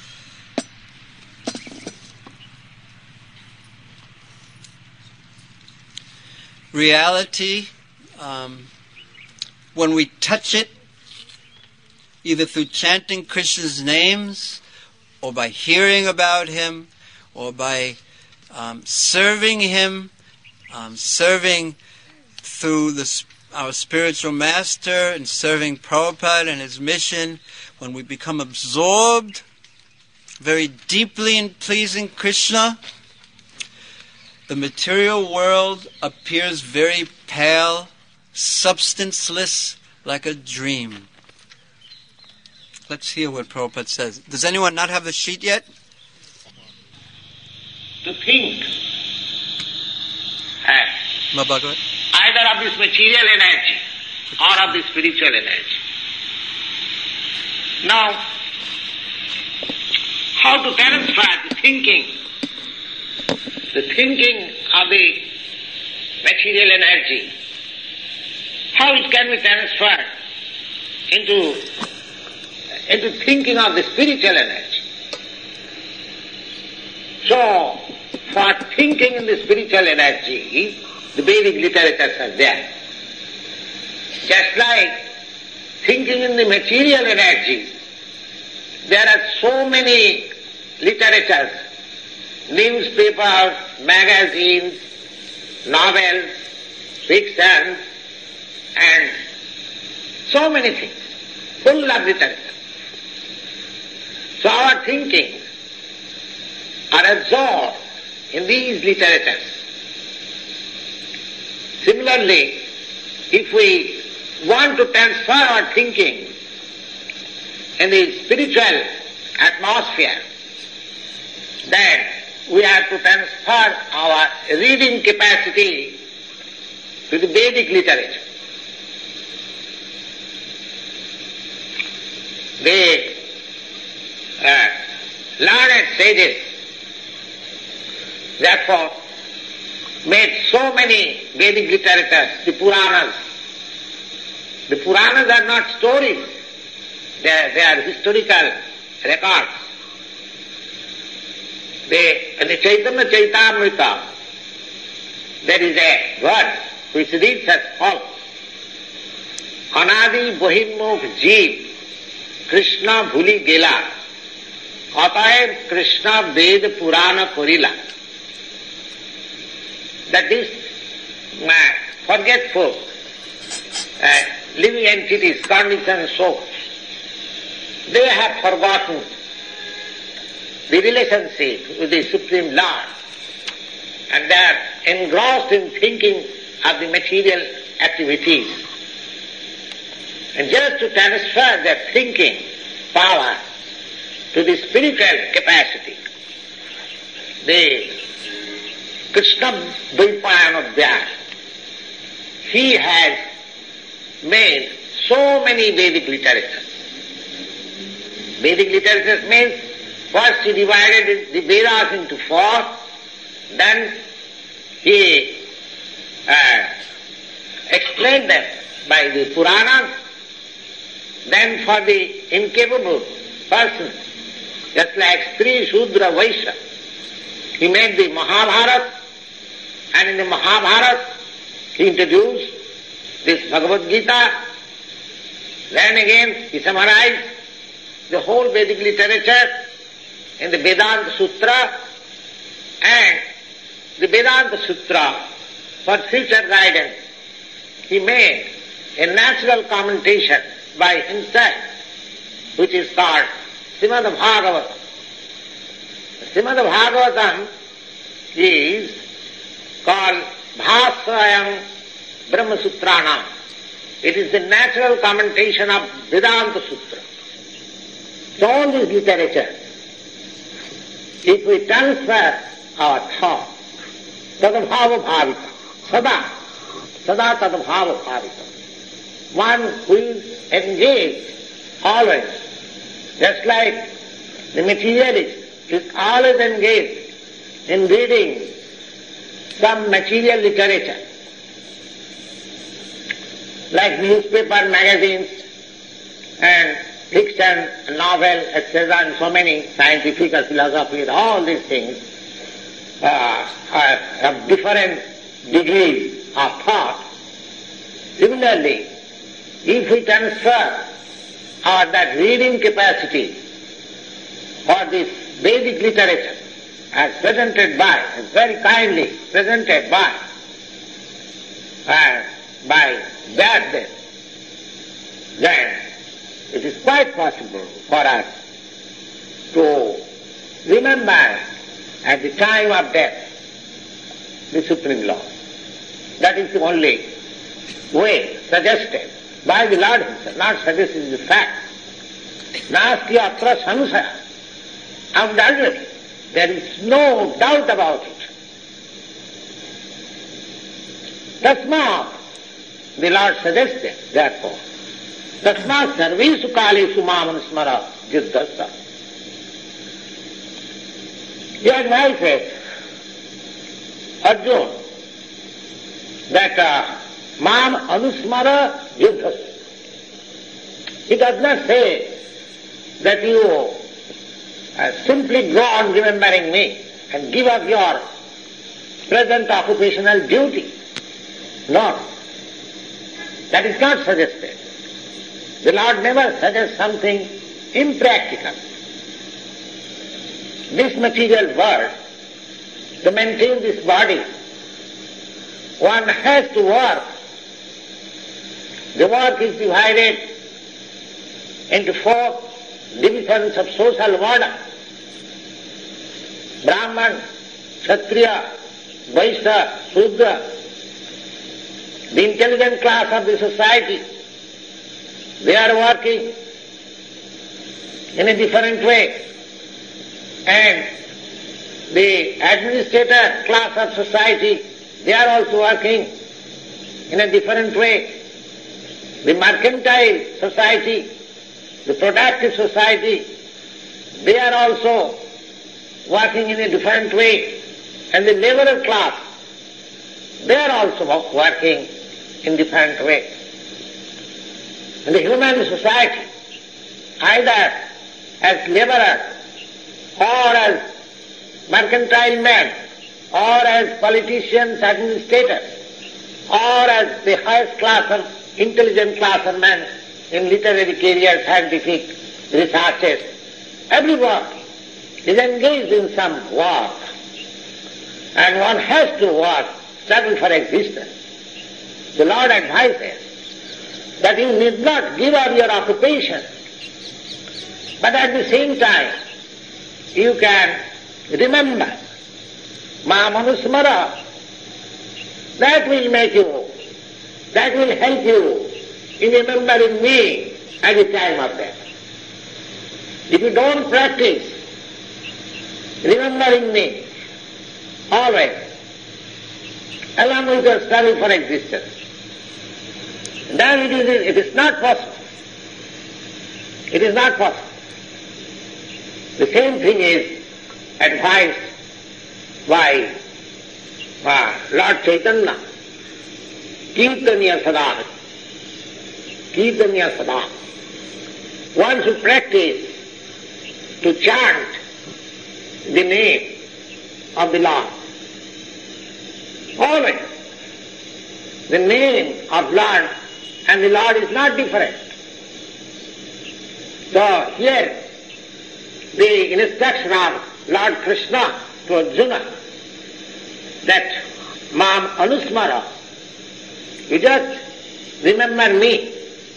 Reality, um, when we touch it, either through chanting Krishna's names, or by hearing about him, or by um, serving him, um, serving through the, our spiritual master, and serving Prabhupada and his mission, when we become absorbed very deeply in pleasing Krishna, the material world appears very pale, substanceless, like a dream. Let's hear what Prabhupada says. Does anyone not have the sheet yet? To think Ma Bhagavat. either of this material energy or of the spiritual energy. Now, how to transfer the thinking, the thinking of the material energy, how it can be transferred into into thinking of the spiritual energy. So, for thinking in the spiritual energy, the Vedic literatures are there. Just like thinking in the material energy, there are so many literatures, newspapers, magazines, novels, fictions, and so many things, full of literature. So our thinking are absorbed in these literatures. Similarly, if we want to transfer our thinking in the spiritual atmosphere, then we have to transfer our reading capacity to the Vedic literature. The uh, learned sages, therefore, made so many Vedic literatures, the Puranas, The Puranas are not stories, they are, they are historical records. They, in the Chaitanya Chaitamrita, there is a verse which reads as follows. Anadi Bohimukh Jeev Krishna Bhuli Gela Ataev Krishna Ved Purana Korila. That is, uh, forgetful uh, living entities, conditioned souls, they have forgotten the relationship with the Supreme Lord, and they are engrossed in thinking of the material activities. And just to transfer their thinking power to the spiritual capacity, the Krishna Dvaipayanadhyaya, he has made so many Vedic literatures. Vedic literatures means first he divided the Vedas into four, then he uh, explained them by the Puranas, then for the incapable person, just like Stri, Shudra, Vaishya, he made the Mahabharata, and in the Mahabharata he introduced this Bhagavad Gita. Then again he summarized the whole Vedic literature in the Vedanta Sutra, and the Vedanta Sutra, for future guidance, he made a natural commentation by himself, which is called Srimad Bhagavatam. Srimad Bhagavatam is called Bhasrayam Brahma Sutranam. It is the natural commentation of Vedanta Sutra. So all these literature, if we transfer our thought, tadabhava bhavita, sada, sada tadabhava bhavita, one who is engaged always, just like the materialist is always engaged in reading some material literature, like newspaper, magazines, and fiction, novel, et cetera, and so many scientific or philosophy, all these things uh, are of different degrees of thought. Similarly, if we transfer our that reading capacity for this Vedic literature as presented by, as very kindly presented by, uh, by Vyasdev, then it is quite possible for us to remember at the time of death the Supreme Lord. That is the only way suggested by the Lord himself, not suggested is the fact. Nasti atra samsaya. Undoubtedly, there is no doubt about it. Tasmat, the Lord suggested, therefore, Tasmat sarvesu kalesu maman smara yuddhasa. He advises Arjuna that uh, mam anusmara yuddhasa. He does not say that you uh, simply go on remembering me and give up your present occupational duty. No, that is not suggested. The Lord never suggests something impractical. This material world, to maintain this body, one has to work. The work is divided into four divisions of social order. Brahman, Kshatriya, Vaishya, Shudra. The intelligent class of the society, they are working in a different way. And the administrator class of society, they are also working in a different way. The mercantile society, the productive society, they are also working in a different way. And the laborer class, they are also working in different way. in the human society, either as laborers or as mercantile men or as politicians, administrators, or as the highest class of intelligent class of men in literary careers, scientific researches, everyone is engaged in some work, and one has to work, struggle for existence. The Lord advises that you need not give up your occupation, but at the same time you can remember Mam Anusmara. That will make you, that will help you in remembering me at the time of death. If you don't practice remembering me always, along with your struggle for existence, then it is, it is not possible. It is not possible. The same thing is advised by uh, Lord Chaitanya, Kirtaniya Sada, Kirtaniya Sada. One should practice to chant the name of the Lord. Always. The name of Lord and the Lord is not different. So here the instruction of Lord Krishna to Arjuna that Mam Anusmara, you just remember me.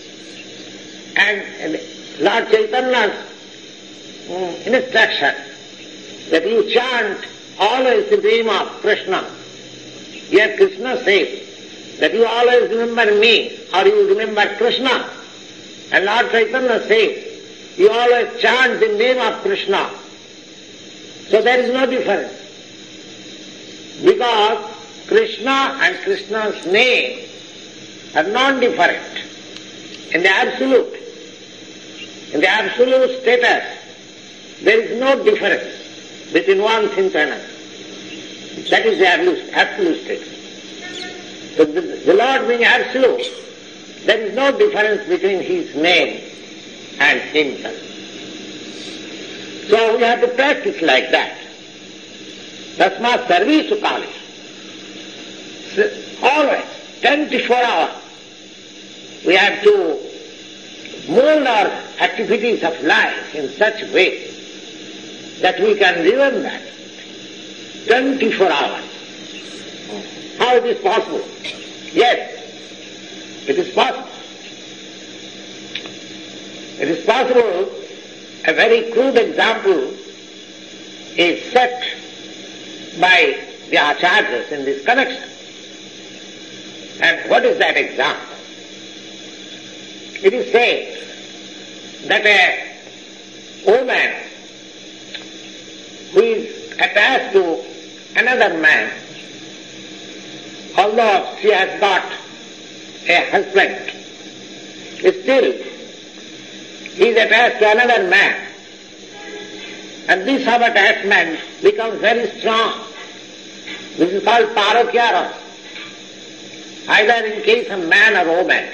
And Lord Chaitanya's um, instruction that you chant always the name of Krishna. Here Krishna says that you always remember me or you remember Krishna. And Lord Chaitanya says you always chant the name of Krishna. So there is no difference. Because Krishna and Krishna's name are non-different in the absolute. In the absolute status, there is no difference between one thing to another. That is the absolute, absolute status. So the, the Lord being absolute, there is no difference between His name and Himself. So we have to practice like that. Tasmat sarvesu kale. Always, twenty-four hours, we have to mold our activities of life in such a way that we can remember twenty-four hours. How it is possible? Yes, it is possible. It is possible. A very crude example is set by the acharyas in this connection. And what is that example? It is said that a woman who is attached to another man, although she has got a husband, still he is attached to another man. And this of attachment becomes very strong. This is called parokyara, either in case of man or woman.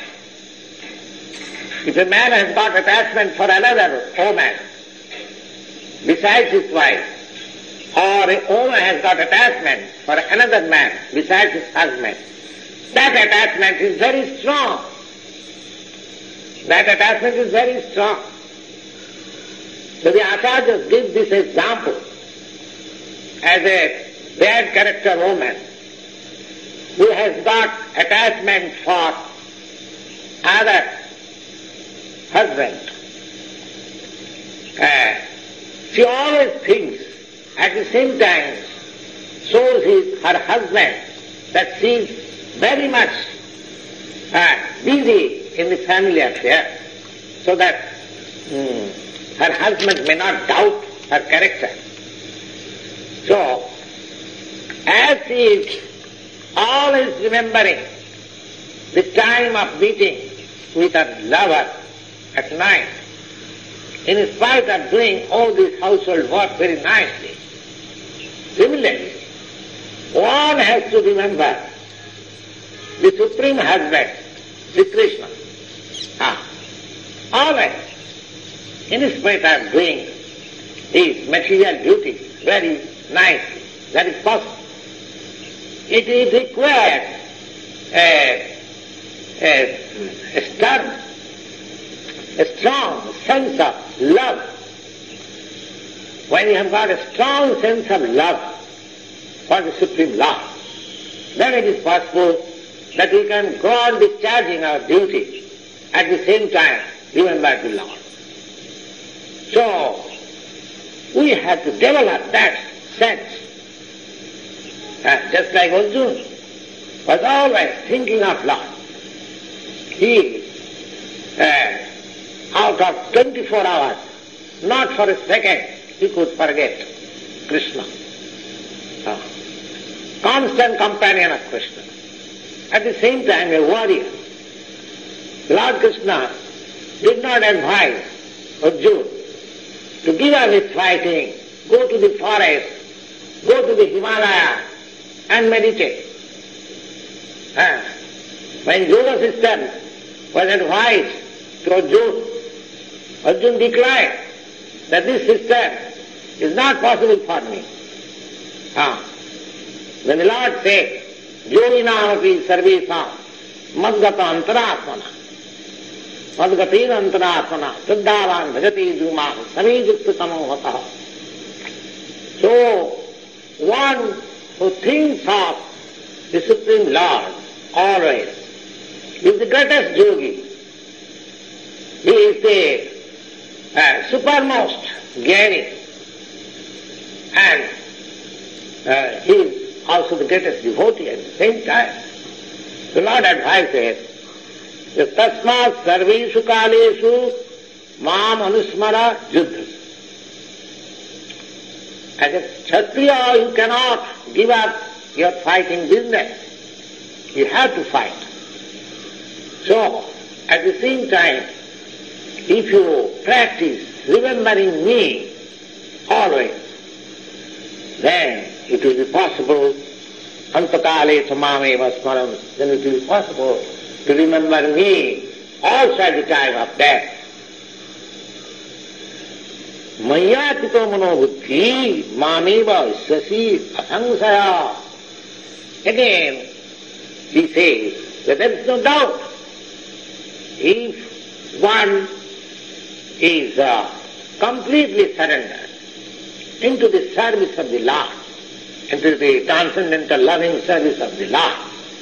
If a man has got attachment for another woman besides his wife, or a woman has got attachment for another man besides his husband, that attachment is very strong. That attachment is very strong. So the acharyas give this example as a bad character woman who has got attachment for other husband. Uh, she always thinks at the same time shows his, her husband that she is very much uh, busy in the family affair, so that mm, her husband may not doubt her character. So, as she is always remembering the time of meeting with her lover at night, in spite of doing all this household work very nicely, similarly, one has to remember the Supreme Husband, Sri Krishna. Ah, always, in spite of doing these material duties very nicely, that is possible. It, it requires a, a, a stern, a strong sense of love. When you have got a strong sense of love for the Supreme Lord, then it is possible that we can go on discharging our duty, at the same time remember the Lord. So, we have to develop that sense. Uh, just like Arjuna was always thinking of Lord. He, uh, out of twenty-four hours, not for a second, he could forget Krishna. Uh, constant companion of Krishna. At the same time, a warrior. Lord Krishna did not advise Arjuna to give up his fighting, go to the forest, go to the Himalaya and meditate. Uh, when yoga system was advised to Arjuna, Arjuna declared that this system is not possible for me. Uh, when the Lord said, Yoginamapi sarvesam madgata antaratmana madgatina antaratmana siddhavan bhajati dhumam samijukta tamohataha. So, one who thinks of the Supreme Lord always is the greatest yogi. He is the uh, supermost Jnani, and uh, he is also the greatest devotee at the same time. The Lord advises, tasmat sarveshu kaleshu mam anusmara yuddha. As a Kshatriya, you cannot give up your fighting business. You have to fight. So, at the same time, if you practice remembering me always, then it will be possible, antakale samameva smaram, then it will be possible to remember me also at the time of death. Mayatito manobuddhi mameva sasi asangsaya. Again, he says that there is no doubt. If one is uh, completely surrendered into the service of the Lord, into the transcendental loving service of the Lord,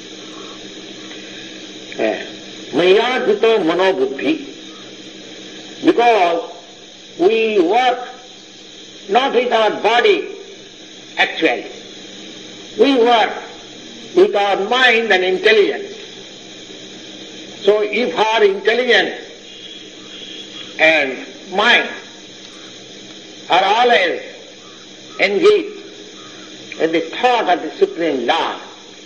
mayadhito manobuddhi, because we work not with our body actually, we work with our mind and intelligence. So if our intelligence and mind are always engaged in the thought of the Supreme Lord,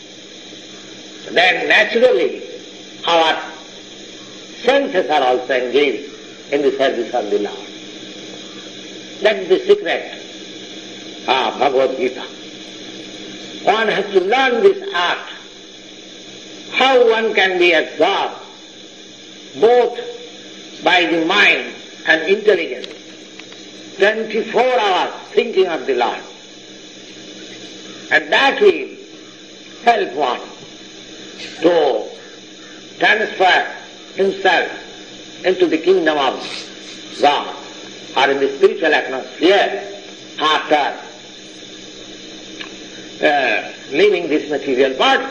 then naturally our senses are also engaged in the service of the Lord. That is the secret of Bhagavad Gita. One has to learn this art, how one can be absorbed both by the mind and intelligence, twenty-four hours thinking of the Lord. And that will help one to transfer himself into the kingdom of God, or in the spiritual atmosphere after uh, leaving this material body.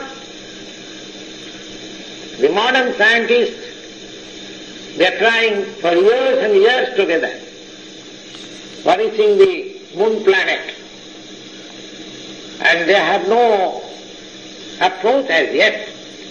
The modern scientists, they are trying for years and years together for reaching the moon planet, and they have no approach as yet.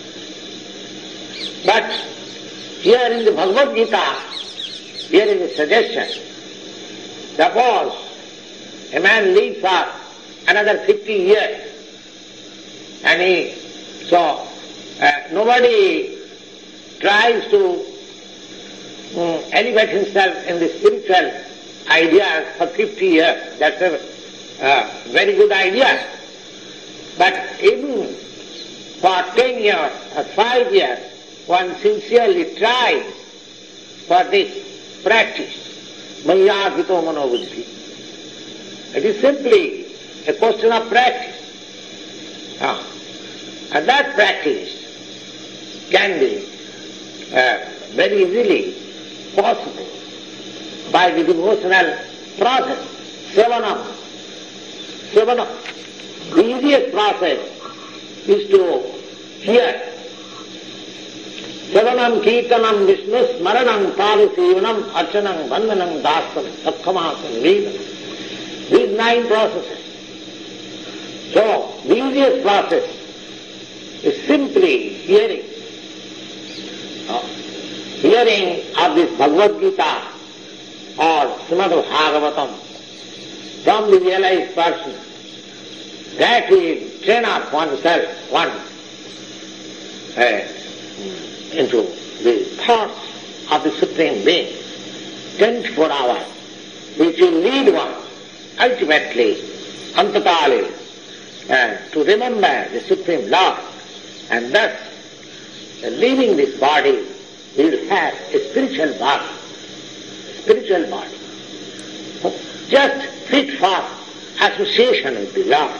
But here in the Bhagavad Gita, here is a suggestion. Suppose a man lives for another fifty years, and he, so uh, nobody tries to um, elevate himself in the spiritual ideas for fifty years. That's a uh, very good idea. But even for ten years or five years, one sincerely tries for this practice. Maya hito manobuddhi. It is simply a question of practice. Ah. And that practice can be uh, very easily possible by the devotional process. Sevanam. Sevanam. The easiest process is to hear. Sevanam, Kirtanam, Vishnu, Smaranam, Tadasevanam, Archanam, Vandanam, Dasam, Sakkhamasam, Vedam. These nine processes. So, the easiest process is simply hearing. Uh, hearing of this Bhagavad Gita or Srimad Bhagavatam from the realized person. That will train up oneself, one, uh, into the thoughts of the Supreme Being, twenty-four hours, which will lead one ultimately, antatali, uh, to remember the Supreme Lord, and thus, uh, leaving this body, we will have a spiritual body, spiritual body, just fit for association with the Lord.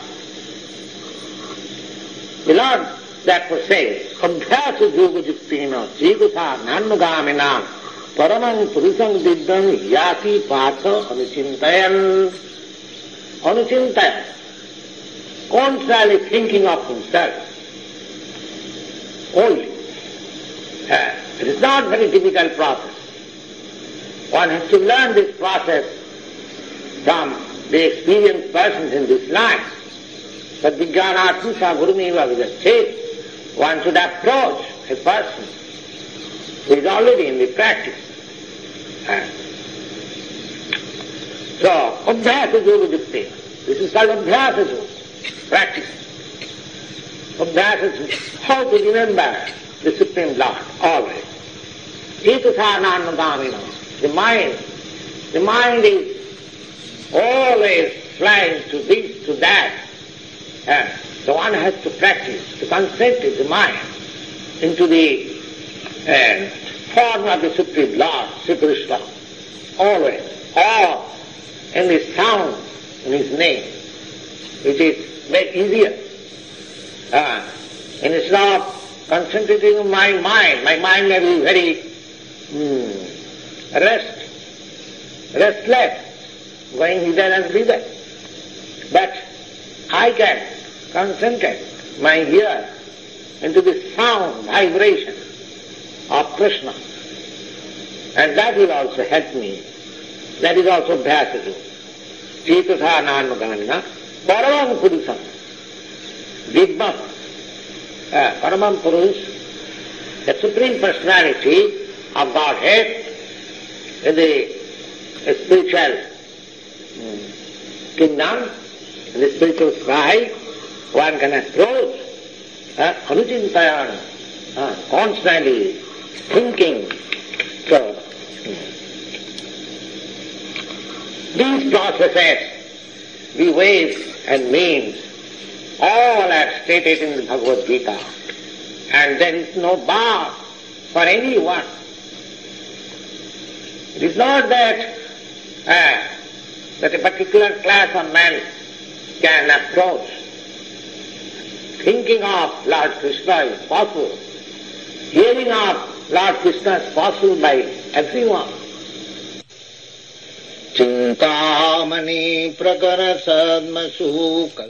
The Lord therefore says, Abhyasa yoga juktina chekutha nanugamina paramang purusam diddham yati patha anuchintayan. Anuchintayan. Constantly thinking of himself. Only. Uh, it is not very difficult process. One has to learn this process from the experienced persons in this life. But Vijnanatmasa Gurumeva Vidastheti, one should approach a person who is already in the practice. Uh, so, Abhyasa Yoga Jukti. This is called Abhyasa Yoga, practice. Abhyasa Yoga, how to remember the Supreme Lord, always. Ekasananadamina, the mind, the mind is always flying to this, to that. Uh, so one has to practice, to concentrate the mind into the uh, form of the Supreme Lord, Sri Krishna, always, or in the sound in His name, which is very easier. Uh, instead of concentrating on my mind, my mind may be very mm, rest, restless, going hither and thither. But I can concentrate my ear into the sound, vibration of Krishna. And that will also help me. That is also Bhyasa. Chekutha nanugamina paramam purusam. Vidma, uh, paramam purus, the Supreme Personality of Godhead, in the spiritual um, kingdom, in the spiritual sky, one can approach uh, anuchintayan, uh, constantly thinking. So, these processes, the ways and means, all are stated in the Bhagavad Gita, and there is no bar for anyone. It is not that uh, that a particular class of men can approach. Thinking of Lord Krishna is possible. Hearing of Lord Krishna is possible by everyone. Chintamani prakara sadmasukal.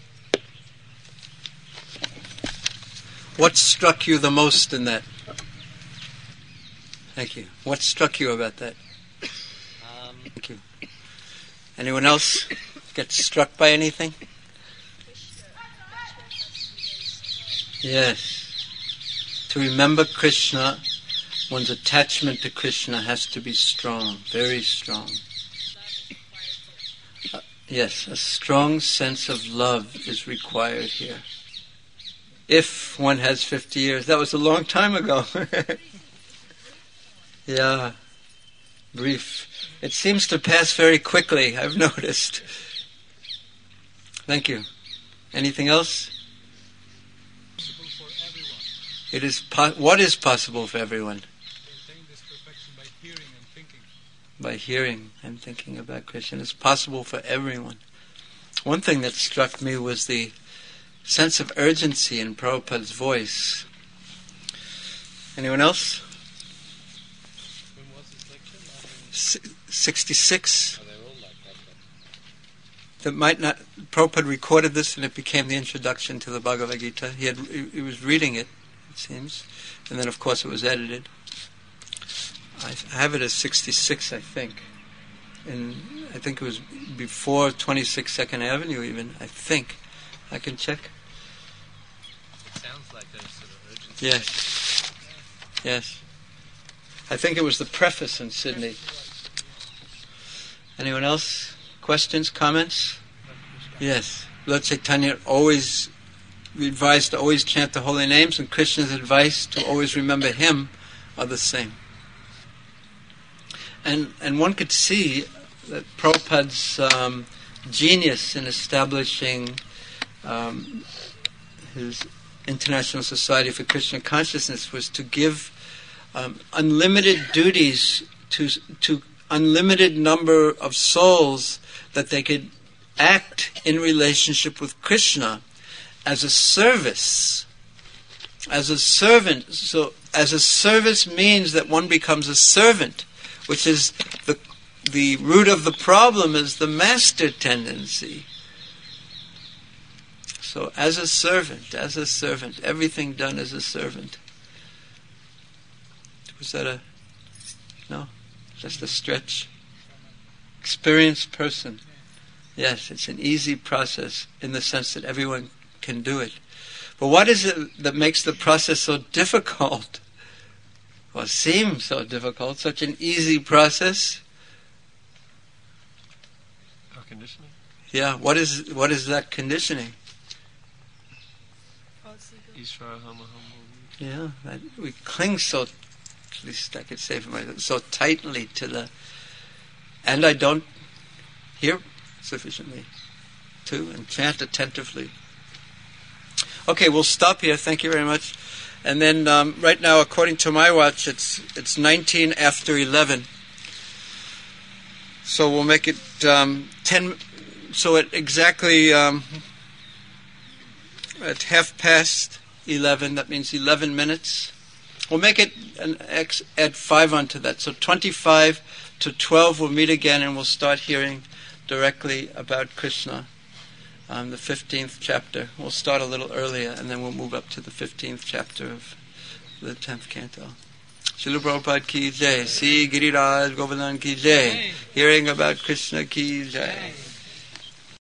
What struck you the most in that? Thank you. What struck you about that? Um, Thank you. Anyone else get struck by anything? Yes. To remember Krishna, one's attachment to Krishna has to be strong, very strong. Uh, yes, a strong sense of love is required here. If one has fifty years, that was a long time ago. Yeah, brief. It seems to pass very quickly, I've noticed. Thank you. Anything else? Possible for everyone. It is po- what is possible for everyone? To attain this perfection by by hearing and thinking about Krishna. It's possible for everyone. One thing that struck me was the sense of urgency in Prabhupada's voice. Anyone else? When was this lecture? S- sixty-six. Oh, they're all like that. But That might not. Prabhupada recorded this, and it became the introduction to the Bhagavad Gita. He had he, he was reading it, it seems, and then of course it was edited. I, I have it as sixty-six, I think, and I think it was before twenty-six Second Avenue, even. I think I can check. It sounds like there's sort of urgency. Yes, yes. I think it was the preface in Sydney. Anyone else? Questions, comments? Yes. Lord Chaitanya always advised to always chant the holy names, and Krishna's advice to always remember him are the same. And and one could see that Prabhupada's um, genius in establishing um, his International Society for Krishna Consciousness was to give um, unlimited duties to to unlimited number of souls, that they could act in relationship with Krishna as a service, as a servant. So, as a service means that one becomes a servant, which is the the root of the problem, is the master tendency. So, as a servant, as a servant, everything done as a servant. Was that a no? Just a stretch. Experienced person. Yes, it's an easy process in the sense that everyone can do it. But what is it that makes the process so difficult? Or seems so difficult, such an easy process? our conditioning. Yeah, what is what is that conditioning? Ishvara Hama Hama. Yeah, that we cling so, at least I could say for myself, so tightly to the, and I don't hear sufficiently too, and chant attentively. Okay, we'll stop here. Thank you very much. And then um, right now, according to my watch, it's it's nineteen after eleven. So we'll make it um, ten. So at exactly um, at half past eleven, that means eleven minutes. We'll make it an X, add five onto that. So twenty-five to twelve, we'll meet again, and we'll start hearing directly about Krishna. Um, the fifteenth chapter. We'll start a little earlier, and then we'll move up to the fifteenth chapter of the tenth canto. Srila Prabhupada ki jai. Sri Giriraj Govardhan ki jai. Hearing about Krishna ki jai.